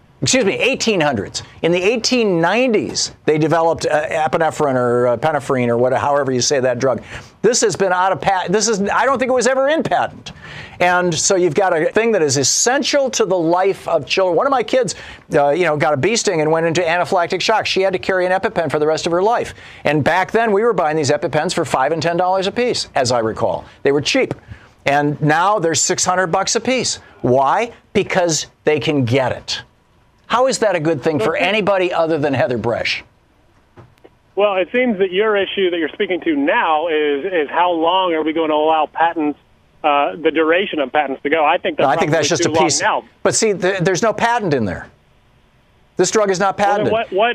In the 1890s, they developed epinephrine or penephrine or however you say that drug. This has been out of patent. I don't think it was ever in patent. And so you've got a thing that is essential to the life of children. One of my kids, got a bee sting and went into anaphylactic shock. She had to carry an EpiPen for the rest of her life. And back then, we were buying these EpiPens for $5 and $10 a piece, as I recall. They were cheap. And now they're $600 a piece. Why? Because they can get it. How is that a good thing for anybody other than Heather Bresch? Well, it seems that your issue that you're speaking to now is how long are we going to allow patents, the duration of patents to go? I think that's just a piece. Now. But see, there's no patent in there. This drug is not patented. Well,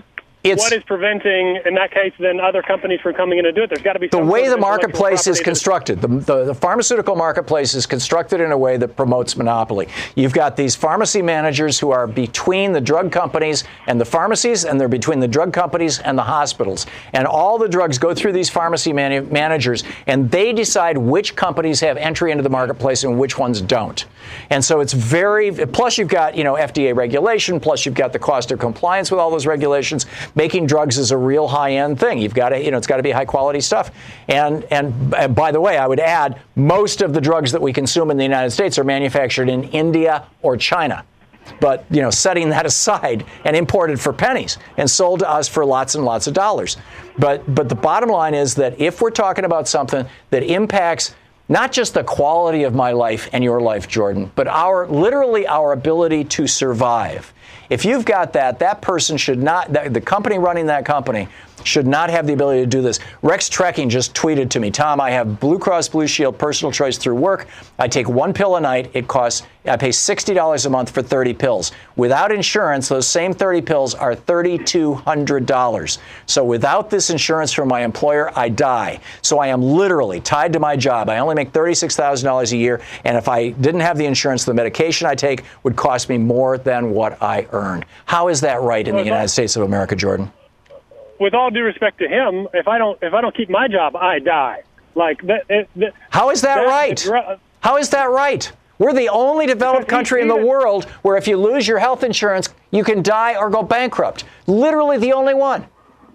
what is preventing, in that case, then other companies from coming in and do it? There's got to be some the way sort of the marketplace is intellectual constructed. The pharmaceutical marketplace is constructed in a way that promotes monopoly. You've got these pharmacy managers who are between the drug companies and the pharmacies, and they're between the drug companies and the hospitals. And all the drugs go through these pharmacy managers, and they decide which companies have entry into the marketplace and which ones don't. And so it's plus you've got, FDA regulation, plus you've got the cost of compliance with all those regulations. Making drugs is a real high-end thing. You've got to, it's got to be high-quality stuff. And by the way, I would add, most of the drugs that we consume in the United States are manufactured in India or China. But, setting that aside, and imported for pennies and sold to us for lots and lots of dollars. But the bottom line is that if we're talking about something that impacts not just the quality of my life and your life, Jordan, but literally our ability to survive. If you've got that person should not, the company running that company should not have the ability to do this. Rex Trekking just tweeted to me, Tom, I have Blue Cross Blue Shield personal choice through work. I take one pill a night. I pay $60 a month for 30 pills. Without insurance, those same 30 pills are $3,200. So without this insurance from my employer, I die. So I am literally tied to my job. I only make $36,000 a year. And if I didn't have the insurance, the medication I take would cost me more than what I earn. How is that right in the United States of America, Jordan? With all due respect to him, if I don't keep my job, I die. How is that right? How is that right? We're the only developed country in the world where if you lose your health insurance, you can die or go bankrupt. Literally the only one.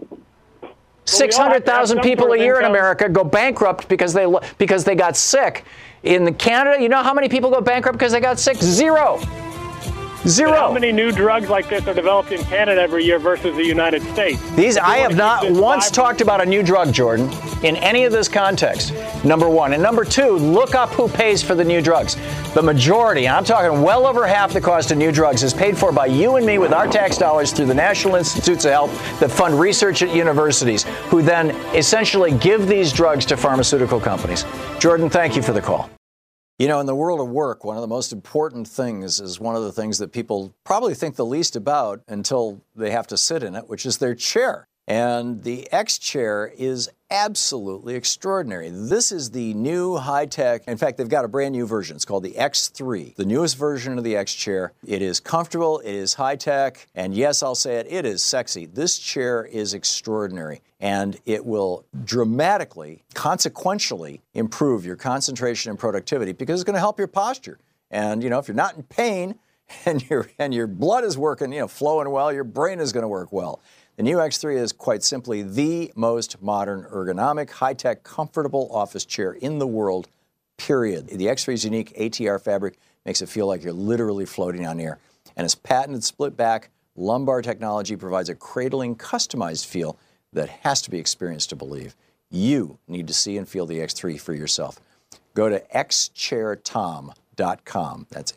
600,000 people a year in America go bankrupt because they got sick. In Canada, you know how many people go bankrupt because they got sick? Zero. How many new drugs like this are developed in Canada every year versus the United States? I have not once talked about a new drug, Jordan, in any of this context, number one. And number two, look up who pays for the new drugs. The majority, and I'm talking well over half the cost of new drugs, is paid for by you and me with our tax dollars through the National Institutes of Health that fund research at universities, who then essentially give these drugs to pharmaceutical companies. Jordan, thank you for the call. In the world of work, one of the most important things is one of the things that people probably think the least about until they have to sit in it, which is their chair. And the X chair is absolutely extraordinary. This is the new high-tech. In fact, they've got a brand new version. It's called the X3, the newest version of the X chair. It is comfortable, it is high-tech, and yes, I'll say it is sexy. This chair is extraordinary, and it will dramatically, consequentially improve your concentration and productivity because it's going to help your posture. And, if you're not in pain and your blood is working, flowing well, your brain is going to work well. The new X3 is quite simply the most modern, ergonomic, high-tech, comfortable office chair in the world, period. The X3's unique ATR fabric makes it feel like you're literally floating on air. And its patented split-back lumbar technology provides a cradling, customized feel that has to be experienced to believe. You need to see and feel the X3 for yourself. Go to xchairtom.com. That's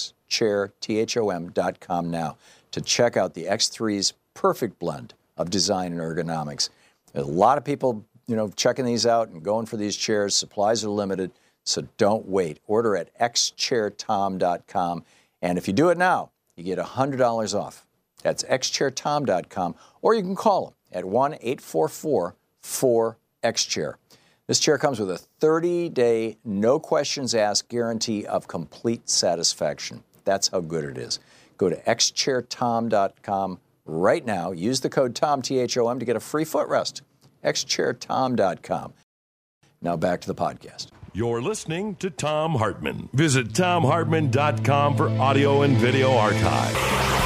xchairtom.com now to check out the X3's perfect blend of design and ergonomics. There's a lot of people, checking these out and going for these chairs. Supplies are limited, so don't wait. Order at xchairtom.com. And if you do it now, you get $100 off. That's xchairtom.com. Or you can call them at 1-844-4XChair. This chair comes with a 30-day, no questions asked guarantee of complete satisfaction. That's how good it is. Go to xchairtom.com right now. Use the code TOM, T-H-O-M, to get a free footrest. xchairtom.com. Now back to the podcast. You're listening to Thom Hartmann. Visit ThomHartmann.com for audio and video archive.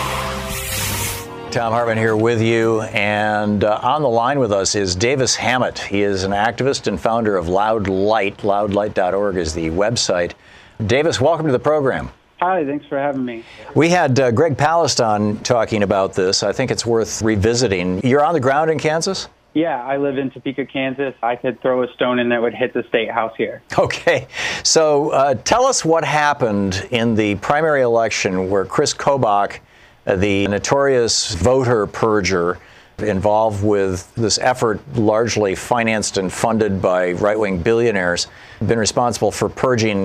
Thom Hartmann here with you, and on the line with us is Davis Hammett. He is an activist and founder of Loud Light. Loudlight.org is the website. Davis, welcome to the program. Hi, thanks for having me. We had Greg Palast on talking about this. I think it's worth revisiting. You're on the ground in Kansas? Yeah, I live in Topeka, Kansas. I could throw a stone in that would hit the state house here. Okay. So tell us what happened in the primary election where Chris Kobach, the notorious voter purger involved with this effort, largely financed and funded by right-wing billionaires, been responsible for purging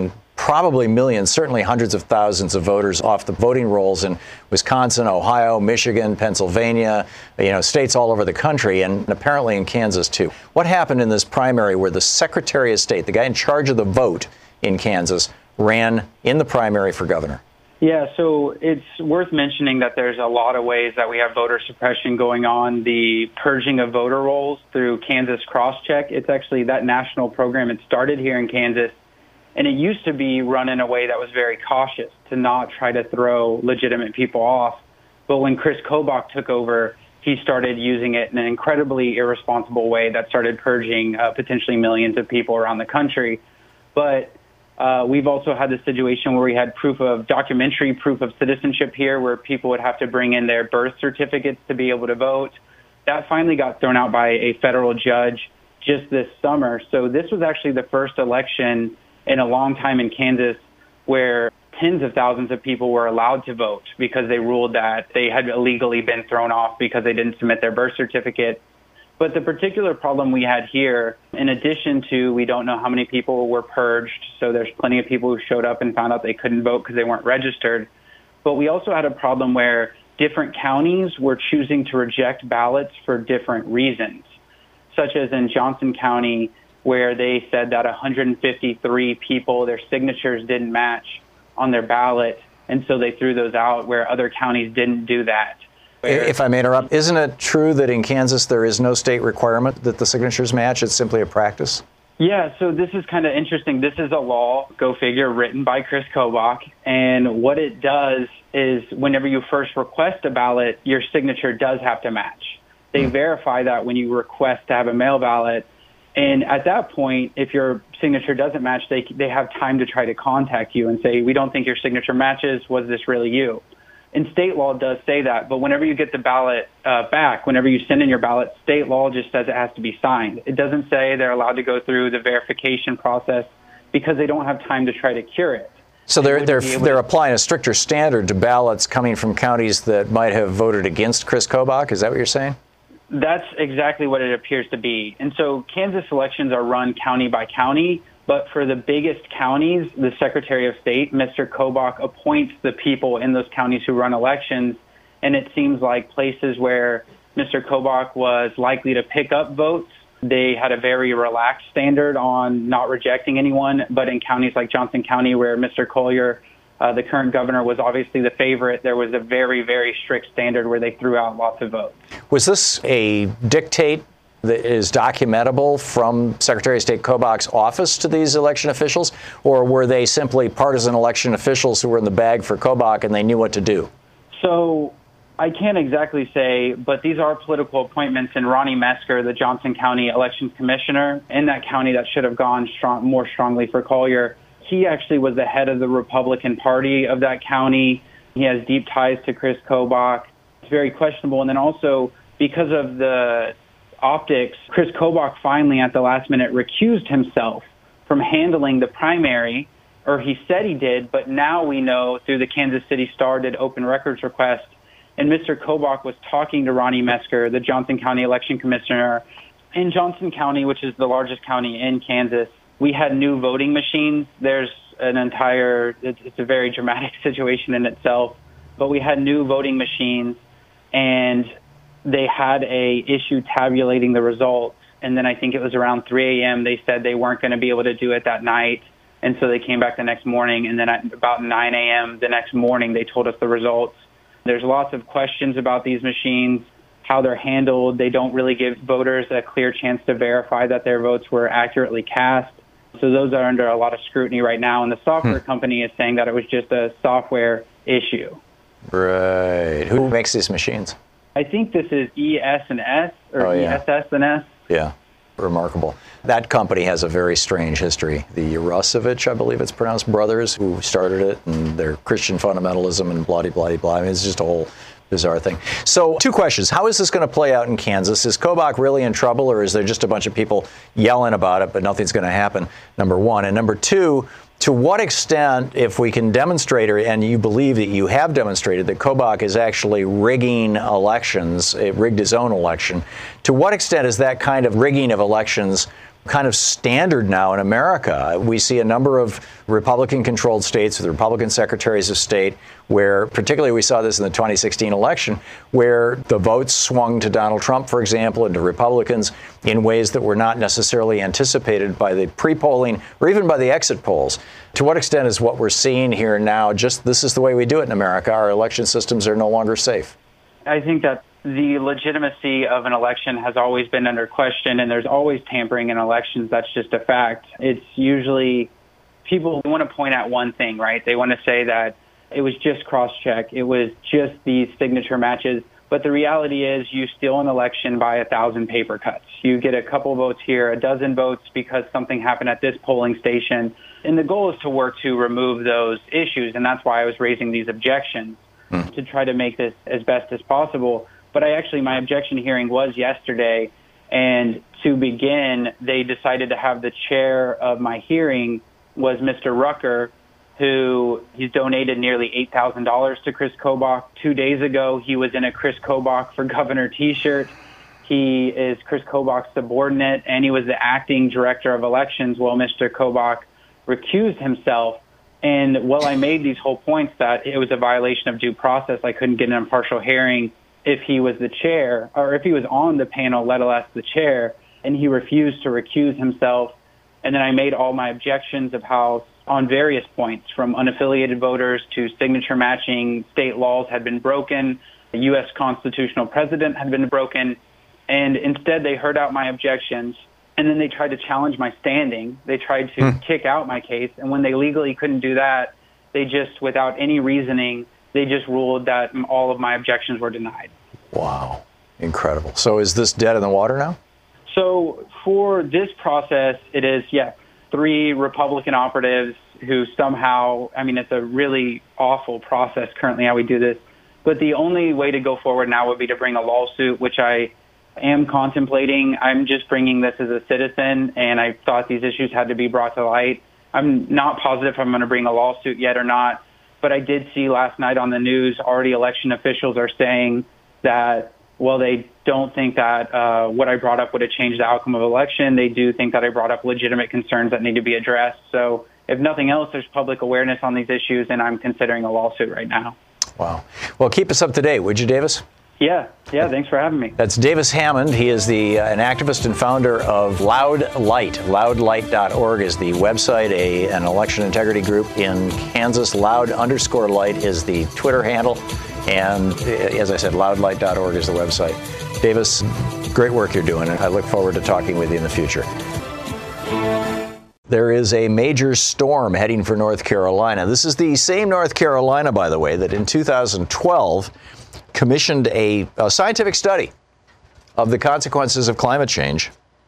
probably millions, certainly hundreds of thousands of voters off the voting rolls in Wisconsin, Ohio, Michigan, Pennsylvania, states all over the country, and apparently in Kansas, too. What happened in this primary where the Secretary of State, the guy in charge of the vote in Kansas, ran in the primary for governor? Yeah, so it's worth mentioning that there's a lot of ways that we have voter suppression going on. The purging of voter rolls through Kansas Crosscheck, it's actually that national program. It started here in Kansas, and it used to be run in a way that was very cautious to not try to throw legitimate people off. But when Chris Kobach took over, he started using it in an incredibly irresponsible way that started purging potentially millions of people around the country. But we've also had the situation where we had documentary proof of citizenship here, where people would have to bring in their birth certificates to be able to vote. That finally got thrown out by a federal judge just this summer. So this was actually the first election in a long time in Kansas where tens of thousands of people were allowed to vote because they ruled that they had illegally been thrown off because they didn't submit their birth certificate. But the particular problem we had here, in addition to we don't know how many people were purged, so there's plenty of people who showed up and found out they couldn't vote because they weren't registered, but we also had a problem where different counties were choosing to reject ballots for different reasons, such as in Johnson County, where they said that 153 people, their signatures didn't match on their ballot, and so they threw those out, where other counties didn't do that. If I may interrupt, isn't it true that in Kansas there is no state requirement that the signatures match? It's simply a practice? Yeah, so this is kind of interesting. This is a law, go figure, written by Chris Kobach. And what it does is whenever you first request a ballot, your signature does have to match. They verify that when you request to have a mail ballot. And at that point, if your signature doesn't match, they have time to try to contact you and say, we don't think your signature matches. Was this really you? And state law does say that, but whenever you get the ballot back, whenever you send in your ballot, state law just says it has to be signed. It doesn't say they're allowed to go through the verification process because they don't have time to try to cure it. So they're applying a stricter standard to ballots coming from counties that might have voted against Chris Kobach? Is that what you're saying? That's exactly what it appears to be. And so Kansas elections are run county by county. But for the biggest counties, the Secretary of State, Mr. Kobach, appoints the people in those counties who run elections. And it seems like places where Mr. Kobach was likely to pick up votes, they had a very relaxed standard on not rejecting anyone. But in counties like Johnson County, where Mr. Collier, the current governor, was obviously the favorite, there was a very, very strict standard where they threw out lots of votes. Was this a dictate that is documentable from Secretary of State Kobach's office to these election officials, or were they simply partisan election officials who were in the bag for Kobach and they knew what to do? So I can't exactly say, but these are political appointments, and Ronnie Mesker, the Johnson County Elections Commissioner, in that county that should have gone more strongly for Collier, he actually was the head of the Republican Party of that county. He has deep ties to Chris Kobach. It's very questionable. And then also, because of the optics, Chris Kobach finally at the last minute recused himself from handling the primary, or he said he did, but now we know through the Kansas City Star did open records request, and Mr. Kobach was talking to Ronnie Mesker, the Johnson County Election Commissioner. In Johnson County, which is the largest county in Kansas, we had new voting machines. There's it's a very dramatic situation in itself, but we had new voting machines, and they had a issue tabulating the results. And then I think it was around 3 a.m. they said they weren't going to be able to do it that night. And so they came back the next morning. And then at about 9 a.m. the next morning, they told us the results. There's lots of questions about these machines, how they're handled. They don't really give voters a clear chance to verify that their votes were accurately cast. So those are under a lot of scrutiny right now. And the software company is saying that it was just a software issue. Right. Who makes these machines? I think this is ES&S or ESS&S. Yeah, remarkable. That company has a very strange history. The Yarosevich, I believe it's pronounced, brothers who started it, and their Christian fundamentalism and blah-de-blah-de-blah. I mean, it's just a whole bizarre thing. So 2 questions. How is this going to play out in Kansas? Is Kobach really in trouble, or is there just a bunch of people yelling about it, but nothing's going to happen, number one? And number two, to what extent, if we can demonstrate, and you believe that you have demonstrated that Kobach is actually rigging elections, rigged his own election, to what extent is that kind of rigging of elections kind of standard now in America. We see a number of Republican-controlled states with Republican secretaries of state where, particularly we saw this in the 2016 election, where the votes swung to Donald Trump, for example, and to Republicans in ways that were not necessarily anticipated by the pre-polling or even by the exit polls. To what extent is what we're seeing here now just this is the way we do it in America? Our election systems are no longer safe. I think that the legitimacy of an election has always been under question, and there's always tampering in elections. That's just a fact. It's usually people want to point out one thing, right? They want to say that it was just cross-check. It was just these signature matches. But the reality is you steal an election by 1,000 paper cuts. You get a couple votes here, a dozen votes because something happened at this polling station. And the goal is to work to remove those issues, and that's why I was raising these objections to try to make this as best as possible. But my objection hearing was yesterday, and to begin, they decided to have the chair of my hearing was Mr. Rucker, who he's donated nearly $8,000 to Chris Kobach. 2 days ago, he was in a Chris Kobach for Governor T-shirt. He is Chris Kobach's subordinate, and he was the acting director of elections while Mr. Kobach recused himself. And while I made these whole points that it was a violation of due process, I couldn't get an impartial hearing if he was the chair, or if he was on the panel, let alone the chair, and he refused to recuse himself. And then I made all my objections of how, on various points, from unaffiliated voters to signature matching, state laws had been broken, the U.S. constitutional precedent had been broken, and instead they heard out my objections, and then they tried to challenge my standing. They tried to kick out my case, and when they legally couldn't do that, they just, without any reasoning, they just ruled that all of my objections were denied. Wow. Incredible. So is this dead in the water now? So for this process, it is, 3 Republican operatives who somehow, it's a really awful process currently how we do this. But the only way to go forward now would be to bring a lawsuit, which I am contemplating. I'm just bringing this as a citizen, and I thought these issues had to be brought to light. I'm not positive if I'm going to bring a lawsuit yet or not. But I did see last night on the news already election officials are saying that, well, they don't think that what I brought up would have changed the outcome of the election. They do think that I brought up legitimate concerns that need to be addressed. So if nothing else, there's public awareness on these issues, and I'm considering a lawsuit right now. Wow. Well, keep us up to date, would you, Davis? Yeah, thanks for having me. That's Davis Hammond. He is an activist and founder of Loud Light. Loudlight.org is the website, an election integrity group in Kansas. Loud_light is the Twitter handle. And as I said, loudlight.org is the website. Davis, great work you're doing, and I look forward to talking with you in the future. There is a major storm heading for North Carolina. This is the same North Carolina, by the way, that in 2012 commissioned a scientific study of the consequences of climate change.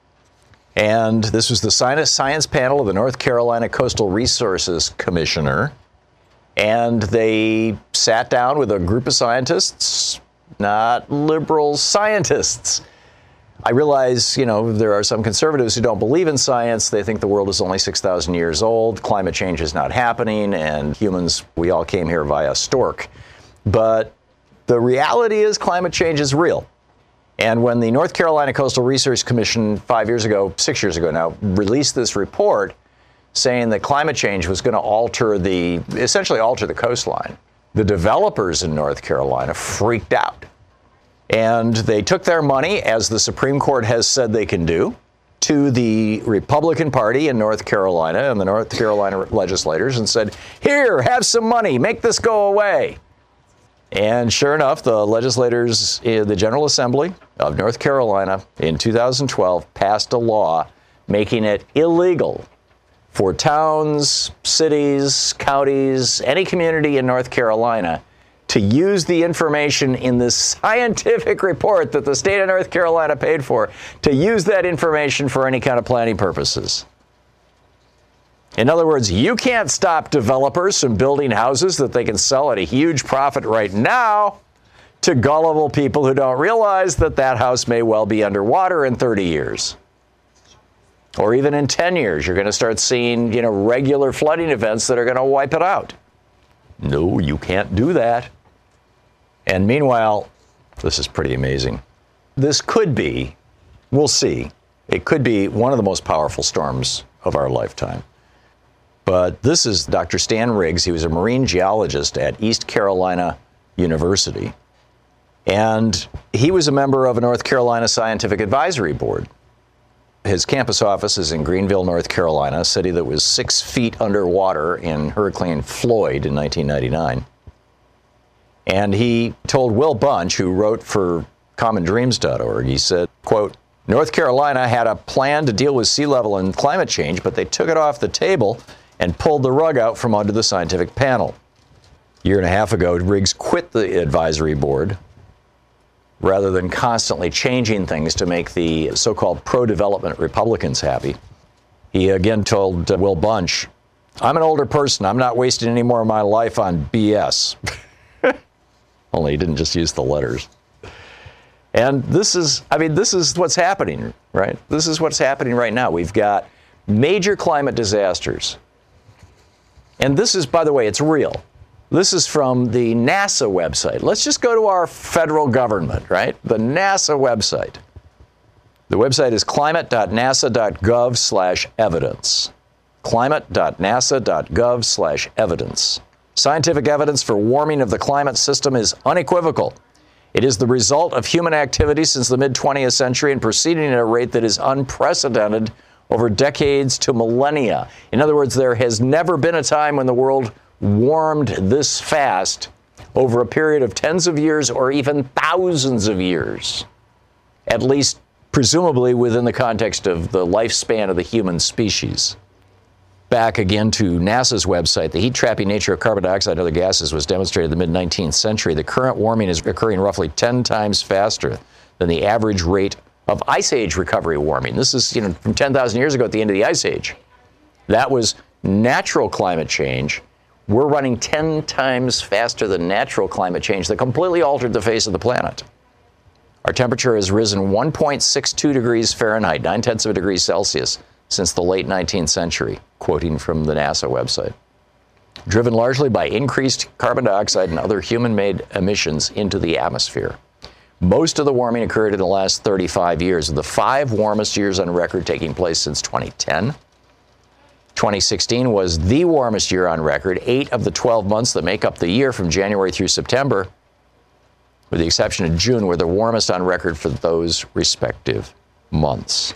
And this was the science panel of the North Carolina Coastal Resources Commissioner. And they sat down with a group of scientists, not liberal scientists. I realize, there are some conservatives who don't believe in science. They think the world is only 6,000 years old, climate change is not happening, and humans, we all came here via stork. But the reality is climate change is real. And when the North Carolina Coastal Research Commission 6 years ago now, released this report saying that climate change was going to essentially alter the coastline, the developers in North Carolina freaked out. And they took their money, as the Supreme Court has said they can do, to the Republican Party in North Carolina and the North Carolina legislators and said, here, have some money, make this go away. And sure enough, the legislators in the General Assembly of North Carolina in 2012 passed a law making it illegal for towns, cities, counties, any community in North Carolina to use the information in this scientific report that the state of North Carolina paid for, to use that information for any kind of planning purposes. In other words, you can't stop developers from building houses that they can sell at a huge profit right now to gullible people who don't realize that that house may well be underwater in 30 years. Or even in 10 years, you're going to start seeing, regular flooding events that are going to wipe it out. No, you can't do that. And meanwhile, this is pretty amazing. This could be, we'll see, It could be one of the most powerful storms of our lifetime. But this is Dr. Stan Riggs. He was a marine geologist at East Carolina University. And he was a member of a North Carolina Scientific Advisory Board. His campus office is in Greenville, North Carolina, a city that was 6 feet underwater in Hurricane Floyd in 1999. And he told Will Bunch, who wrote for commondreams.org, he said, quote, North Carolina had a plan to deal with sea level and climate change, but they took it off the table and pulled the rug out from under the scientific panel. A year and a half ago, Riggs quit the advisory board rather than constantly changing things to make the so-called pro-development Republicans happy. He again told Will Bunch, I'm an older person. I'm not wasting any more of my life on BS. Only he didn't just use the letters. And this is what's happening, right? This is what's happening right now. We've got major climate disasters. And this is, by the way, it's real. This is from the NASA website. Let's just go to our federal government, right? The NASA website. The website is climate.nasa.gov/evidence. Climate.nasa.gov/evidence. Scientific evidence for warming of the climate system is unequivocal. It is the result of human activity since the mid-20th century and proceeding at a rate that is unprecedented over decades to millennia. In other words, there has never been a time when the world warmed this fast over a period of tens of years or even thousands of years, at least presumably within the context of the lifespan of the human species. Back again to NASA's website, the heat-trapping nature of carbon dioxide and other gases was demonstrated in the mid-19th century. The current warming is occurring roughly 10 times faster than the average rate of Ice Age recovery warming. This is, from 10,000 years ago at the end of the Ice Age. That was natural climate change. We're running 10 times faster than natural climate change that completely altered the face of the planet. Our temperature has risen 1.62 degrees Fahrenheit, 0.9 degrees Celsius, since the late 19th century, quoting from the NASA website. Driven largely by increased carbon dioxide and other human-made emissions into the atmosphere. Most of the warming occurred in the last 35 years, with the 5 warmest years on record taking place since 2010. 2016 was the warmest year on record. 8 of the 12 months that make up the year from January through September, with the exception of June, were the warmest on record for those respective months.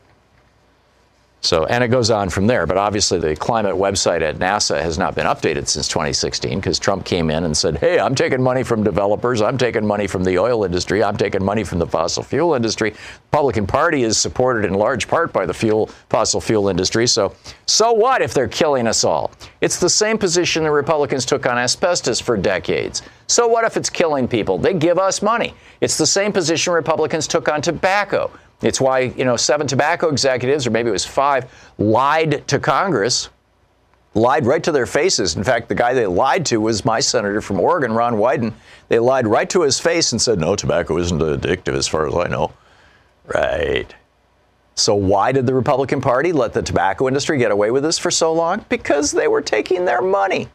So, and it goes on from there, but obviously the climate website at NASA has not been updated since 2016 because Trump came in and said, hey, I'm taking money from developers, I'm taking money from the oil industry, I'm taking money from the fossil fuel industry. The Republican Party is supported in large part by the fossil fuel industry, so what if they're killing us all? It's the same position the Republicans took on asbestos for decades. So what if it's killing people? They give us money. It's the same position Republicans took on tobacco. It's why, 7 tobacco executives, or maybe it was 5, lied to Congress, lied right to their faces. In fact, the guy they lied to was my senator from Oregon, Ron Wyden. They lied right to his face and said, no, tobacco isn't addictive as far as I know. Right. So why did the Republican Party let the tobacco industry get away with this for so long? Because they were taking their money.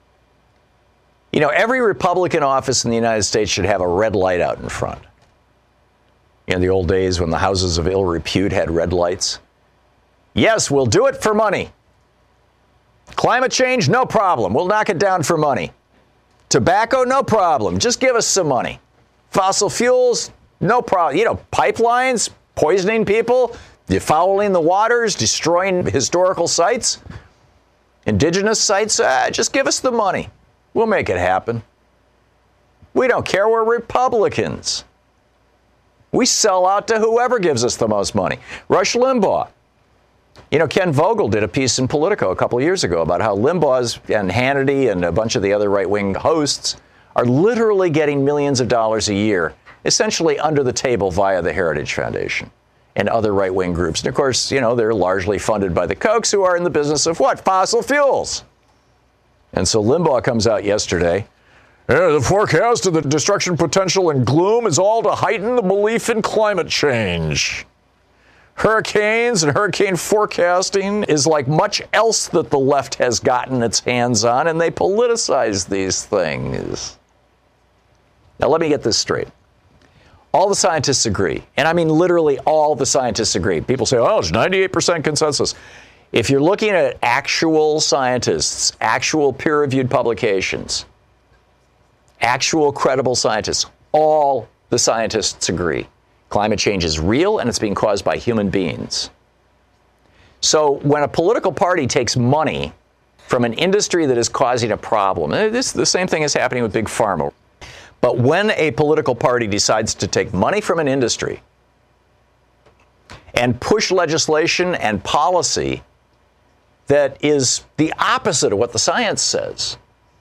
Every Republican office in the United States should have a red light out in front. In the old days when the houses of ill repute had red lights. Yes, we'll do it for money. Climate change, no problem. We'll knock it down for money. Tobacco, no problem. Just give us some money. Fossil fuels, no problem. Pipelines, poisoning people, defouling the waters, destroying historical sites, indigenous sites, just give us the money. We'll make it happen. We don't care. We're Republicans. We sell out to whoever gives us the most money. Rush Limbaugh. Ken Vogel did a piece in Politico a couple of years ago about how Limbaugh's and Hannity and a bunch of the other right-wing hosts are literally getting millions of dollars a year, essentially under the table via the Heritage Foundation and other right-wing groups. And of course, they're largely funded by the Kochs, who are in the business of what? Fossil fuels. And so Limbaugh comes out yesterday. The forecast of the destruction potential and gloom is all to heighten the belief in climate change. Hurricanes and hurricane forecasting is like much else that the left has gotten its hands on, and they politicize these things. Now, let me get this straight. All the scientists agree. And I mean literally all the scientists agree. People say, oh, it's 98% consensus. If you're looking at actual scientists, actual peer-reviewed publications, actual credible scientists, all the scientists agree. Climate change is real and it's being caused by human beings. So when a political party takes money from an industry that is causing a problem, the same thing is happening with Big Pharma. But when a political party decides to take money from an industry and push legislation and policy that is the opposite of what the science says,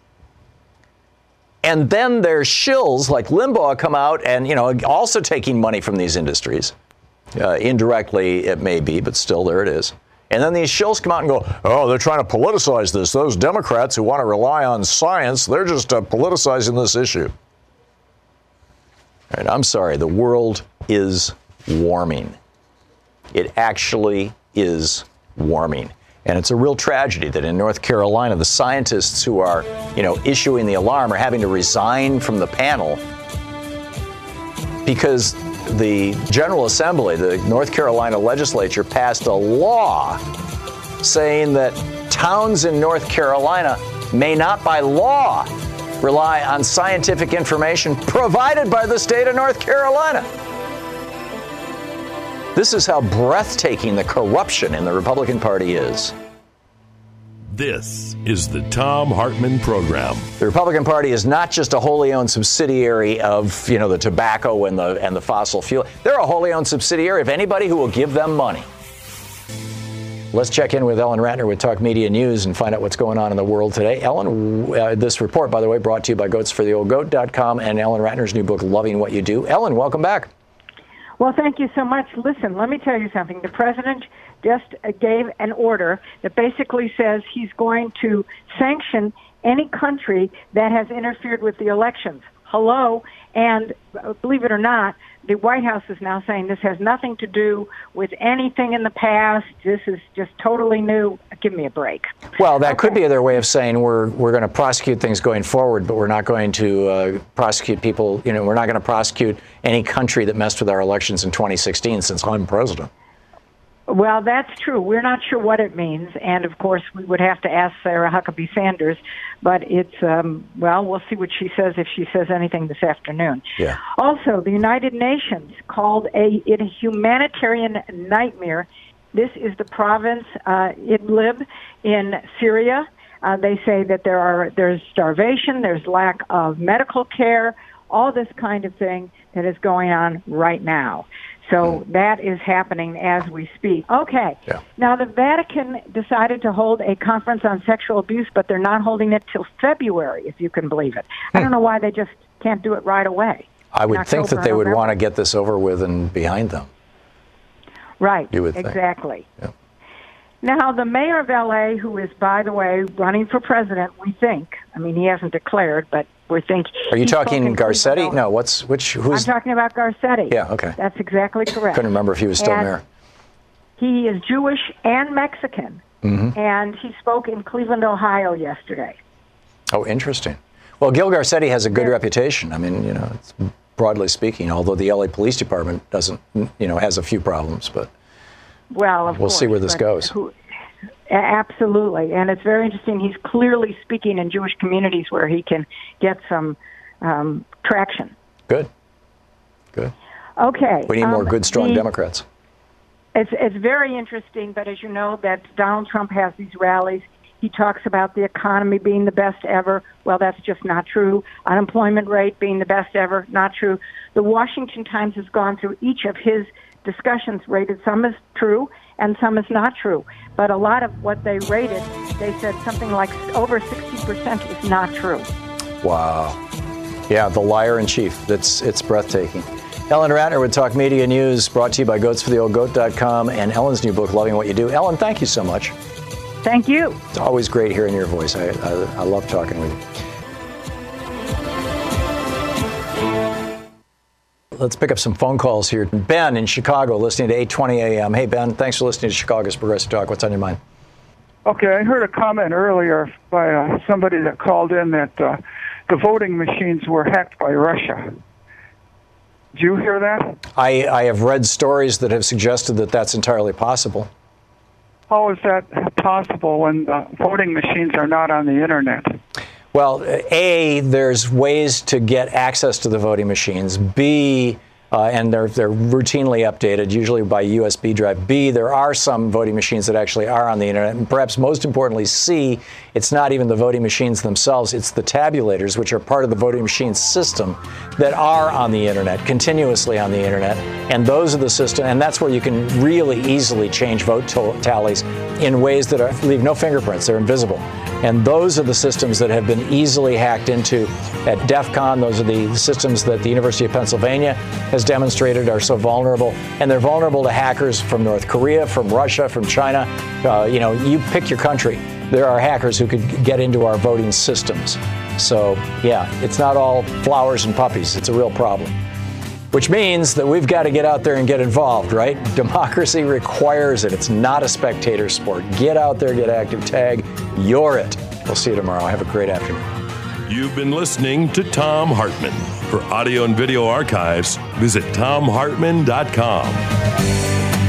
and then their shills like Limbaugh come out and, also taking money from these industries, indirectly it may be, but still there it is. And then these shills come out and go, oh, they're trying to politicize this. Those Democrats who want to rely on science, they're just politicizing this issue. All right, I'm sorry, the world is warming. It actually is warming. And it's a real tragedy that in North Carolina, the scientists who are, issuing the alarm are having to resign from the panel because the General Assembly, the North Carolina legislature, passed a law saying that towns in North Carolina may not by law rely on scientific information provided by the state of North Carolina. This is how breathtaking the corruption in the Republican Party is. This is the Thom Hartmann Program. The Republican Party is not just a wholly owned subsidiary of, the tobacco and the fossil fuel. They're a wholly owned subsidiary of anybody who will give them money. Let's check in with Ellen Ratner with Talk Media News and find out what's going on in the world today. Ellen, this report, by the way, brought to you by goatsfortheoldgoat.com and Ellen Ratner's new book, Loving What You Do. Ellen, welcome back. Well, thank you so much. Listen, let me tell you something. The president just gave an order that basically says he's going to sanction any country that has interfered with the elections. Hello? And believe it or not, the White House is now saying this has nothing to do with anything in the past. This is just totally new. Give me a break. Well, that could be their way of saying we're going to prosecute things going forward, but we're not going to prosecute people. We're not going to prosecute any country that messed with our elections in 2016 since I'm president. Well, that's true. We're not sure what it means. And, of course, we would have to ask Sarah Huckabee Sanders. But it's, we'll see what she says if she says anything this afternoon. Yeah. Also, the United Nations called it a humanitarian nightmare. This is the province Idlib in Syria. They say that there's starvation, there's lack of medical care, all this kind of thing that is going on right now. So that is happening as we speak. Okay. Yeah. Now, the Vatican decided to hold a conference on sexual abuse, but they're not holding it till February, if you can believe it. I don't know why they just can't do it right away. I would think that they would want to get this over with and behind them. Right. You would think. Exactly. Yeah. Now, the mayor of L.A., who is, by the way, running for president, we think, he hasn't declared, but we think. Are you talking Garcetti? No, who's? I'm talking about Garcetti. Yeah, okay. That's exactly correct. Couldn't remember if he was still mayor. He is Jewish and Mexican, and he spoke in Cleveland, Ohio yesterday. Oh, interesting. Well, Gil Garcetti has a good reputation. It's broadly speaking, although the L.A. Police Department doesn't, has a few problems, but. Well, of course. We'll see where this goes. Absolutely. And it's very interesting. He's clearly speaking in Jewish communities where he can get some traction. Good. Okay. We need more good, strong Democrats. It's very interesting, but as you know, that Donald Trump has these rallies. He talks about the economy being the best ever. Well, that's just not true. Unemployment rate being the best ever, not true. The Washington Times has gone through each of his discussions, rated some as true and some as not true. But a lot of what they rated, they said something like over 60% is not true. Wow. Yeah, the liar in chief. It's breathtaking. Ellen Ratner with Talk Media News, brought to you by goatsfortheoldgoat.com and Ellen's new book, Loving What You Do. Ellen, thank you so much. Thank you. It's always great hearing your voice. I love talking with you. Let's pick up some phone calls here. Ben in Chicago, listening to 820 AM. Hey, Ben, thanks for listening to Chicago's Progressive Talk. What's on your mind? Okay, I heard a comment earlier by somebody that called in that the voting machines were hacked by Russia. Did you hear that? I have read stories that have suggested that that's entirely possible. How is that possible when voting machines are not on the internet? Well, A, there's ways to get access to the voting machines. B, and they're routinely updated, usually by USB drive. B, there are some voting machines that actually are on the internet. And perhaps most importantly, C, it's not even the voting machines themselves, it's the tabulators, which are part of the voting machine system, that are on the internet, continuously on the internet. And those are the system, and that's where you can really easily change vote tallies in ways that leave no fingerprints, they're invisible. And those are the systems that have been easily hacked into at DEF CON. Those are the systems that the University of Pennsylvania has demonstrated are so vulnerable. And they're vulnerable to hackers from North Korea, from Russia, from China. You pick your country. There are hackers who could get into our voting systems. So, yeah, it's not all flowers and puppies. It's a real problem. Which means that we've got to get out there and get involved, right? Democracy requires it. It's not a spectator sport. Get out there, get active, tag. You're it. We'll see you tomorrow. Have a great afternoon. You've been listening to Thom Hartmann. For audio and video archives, visit thomhartmann.com.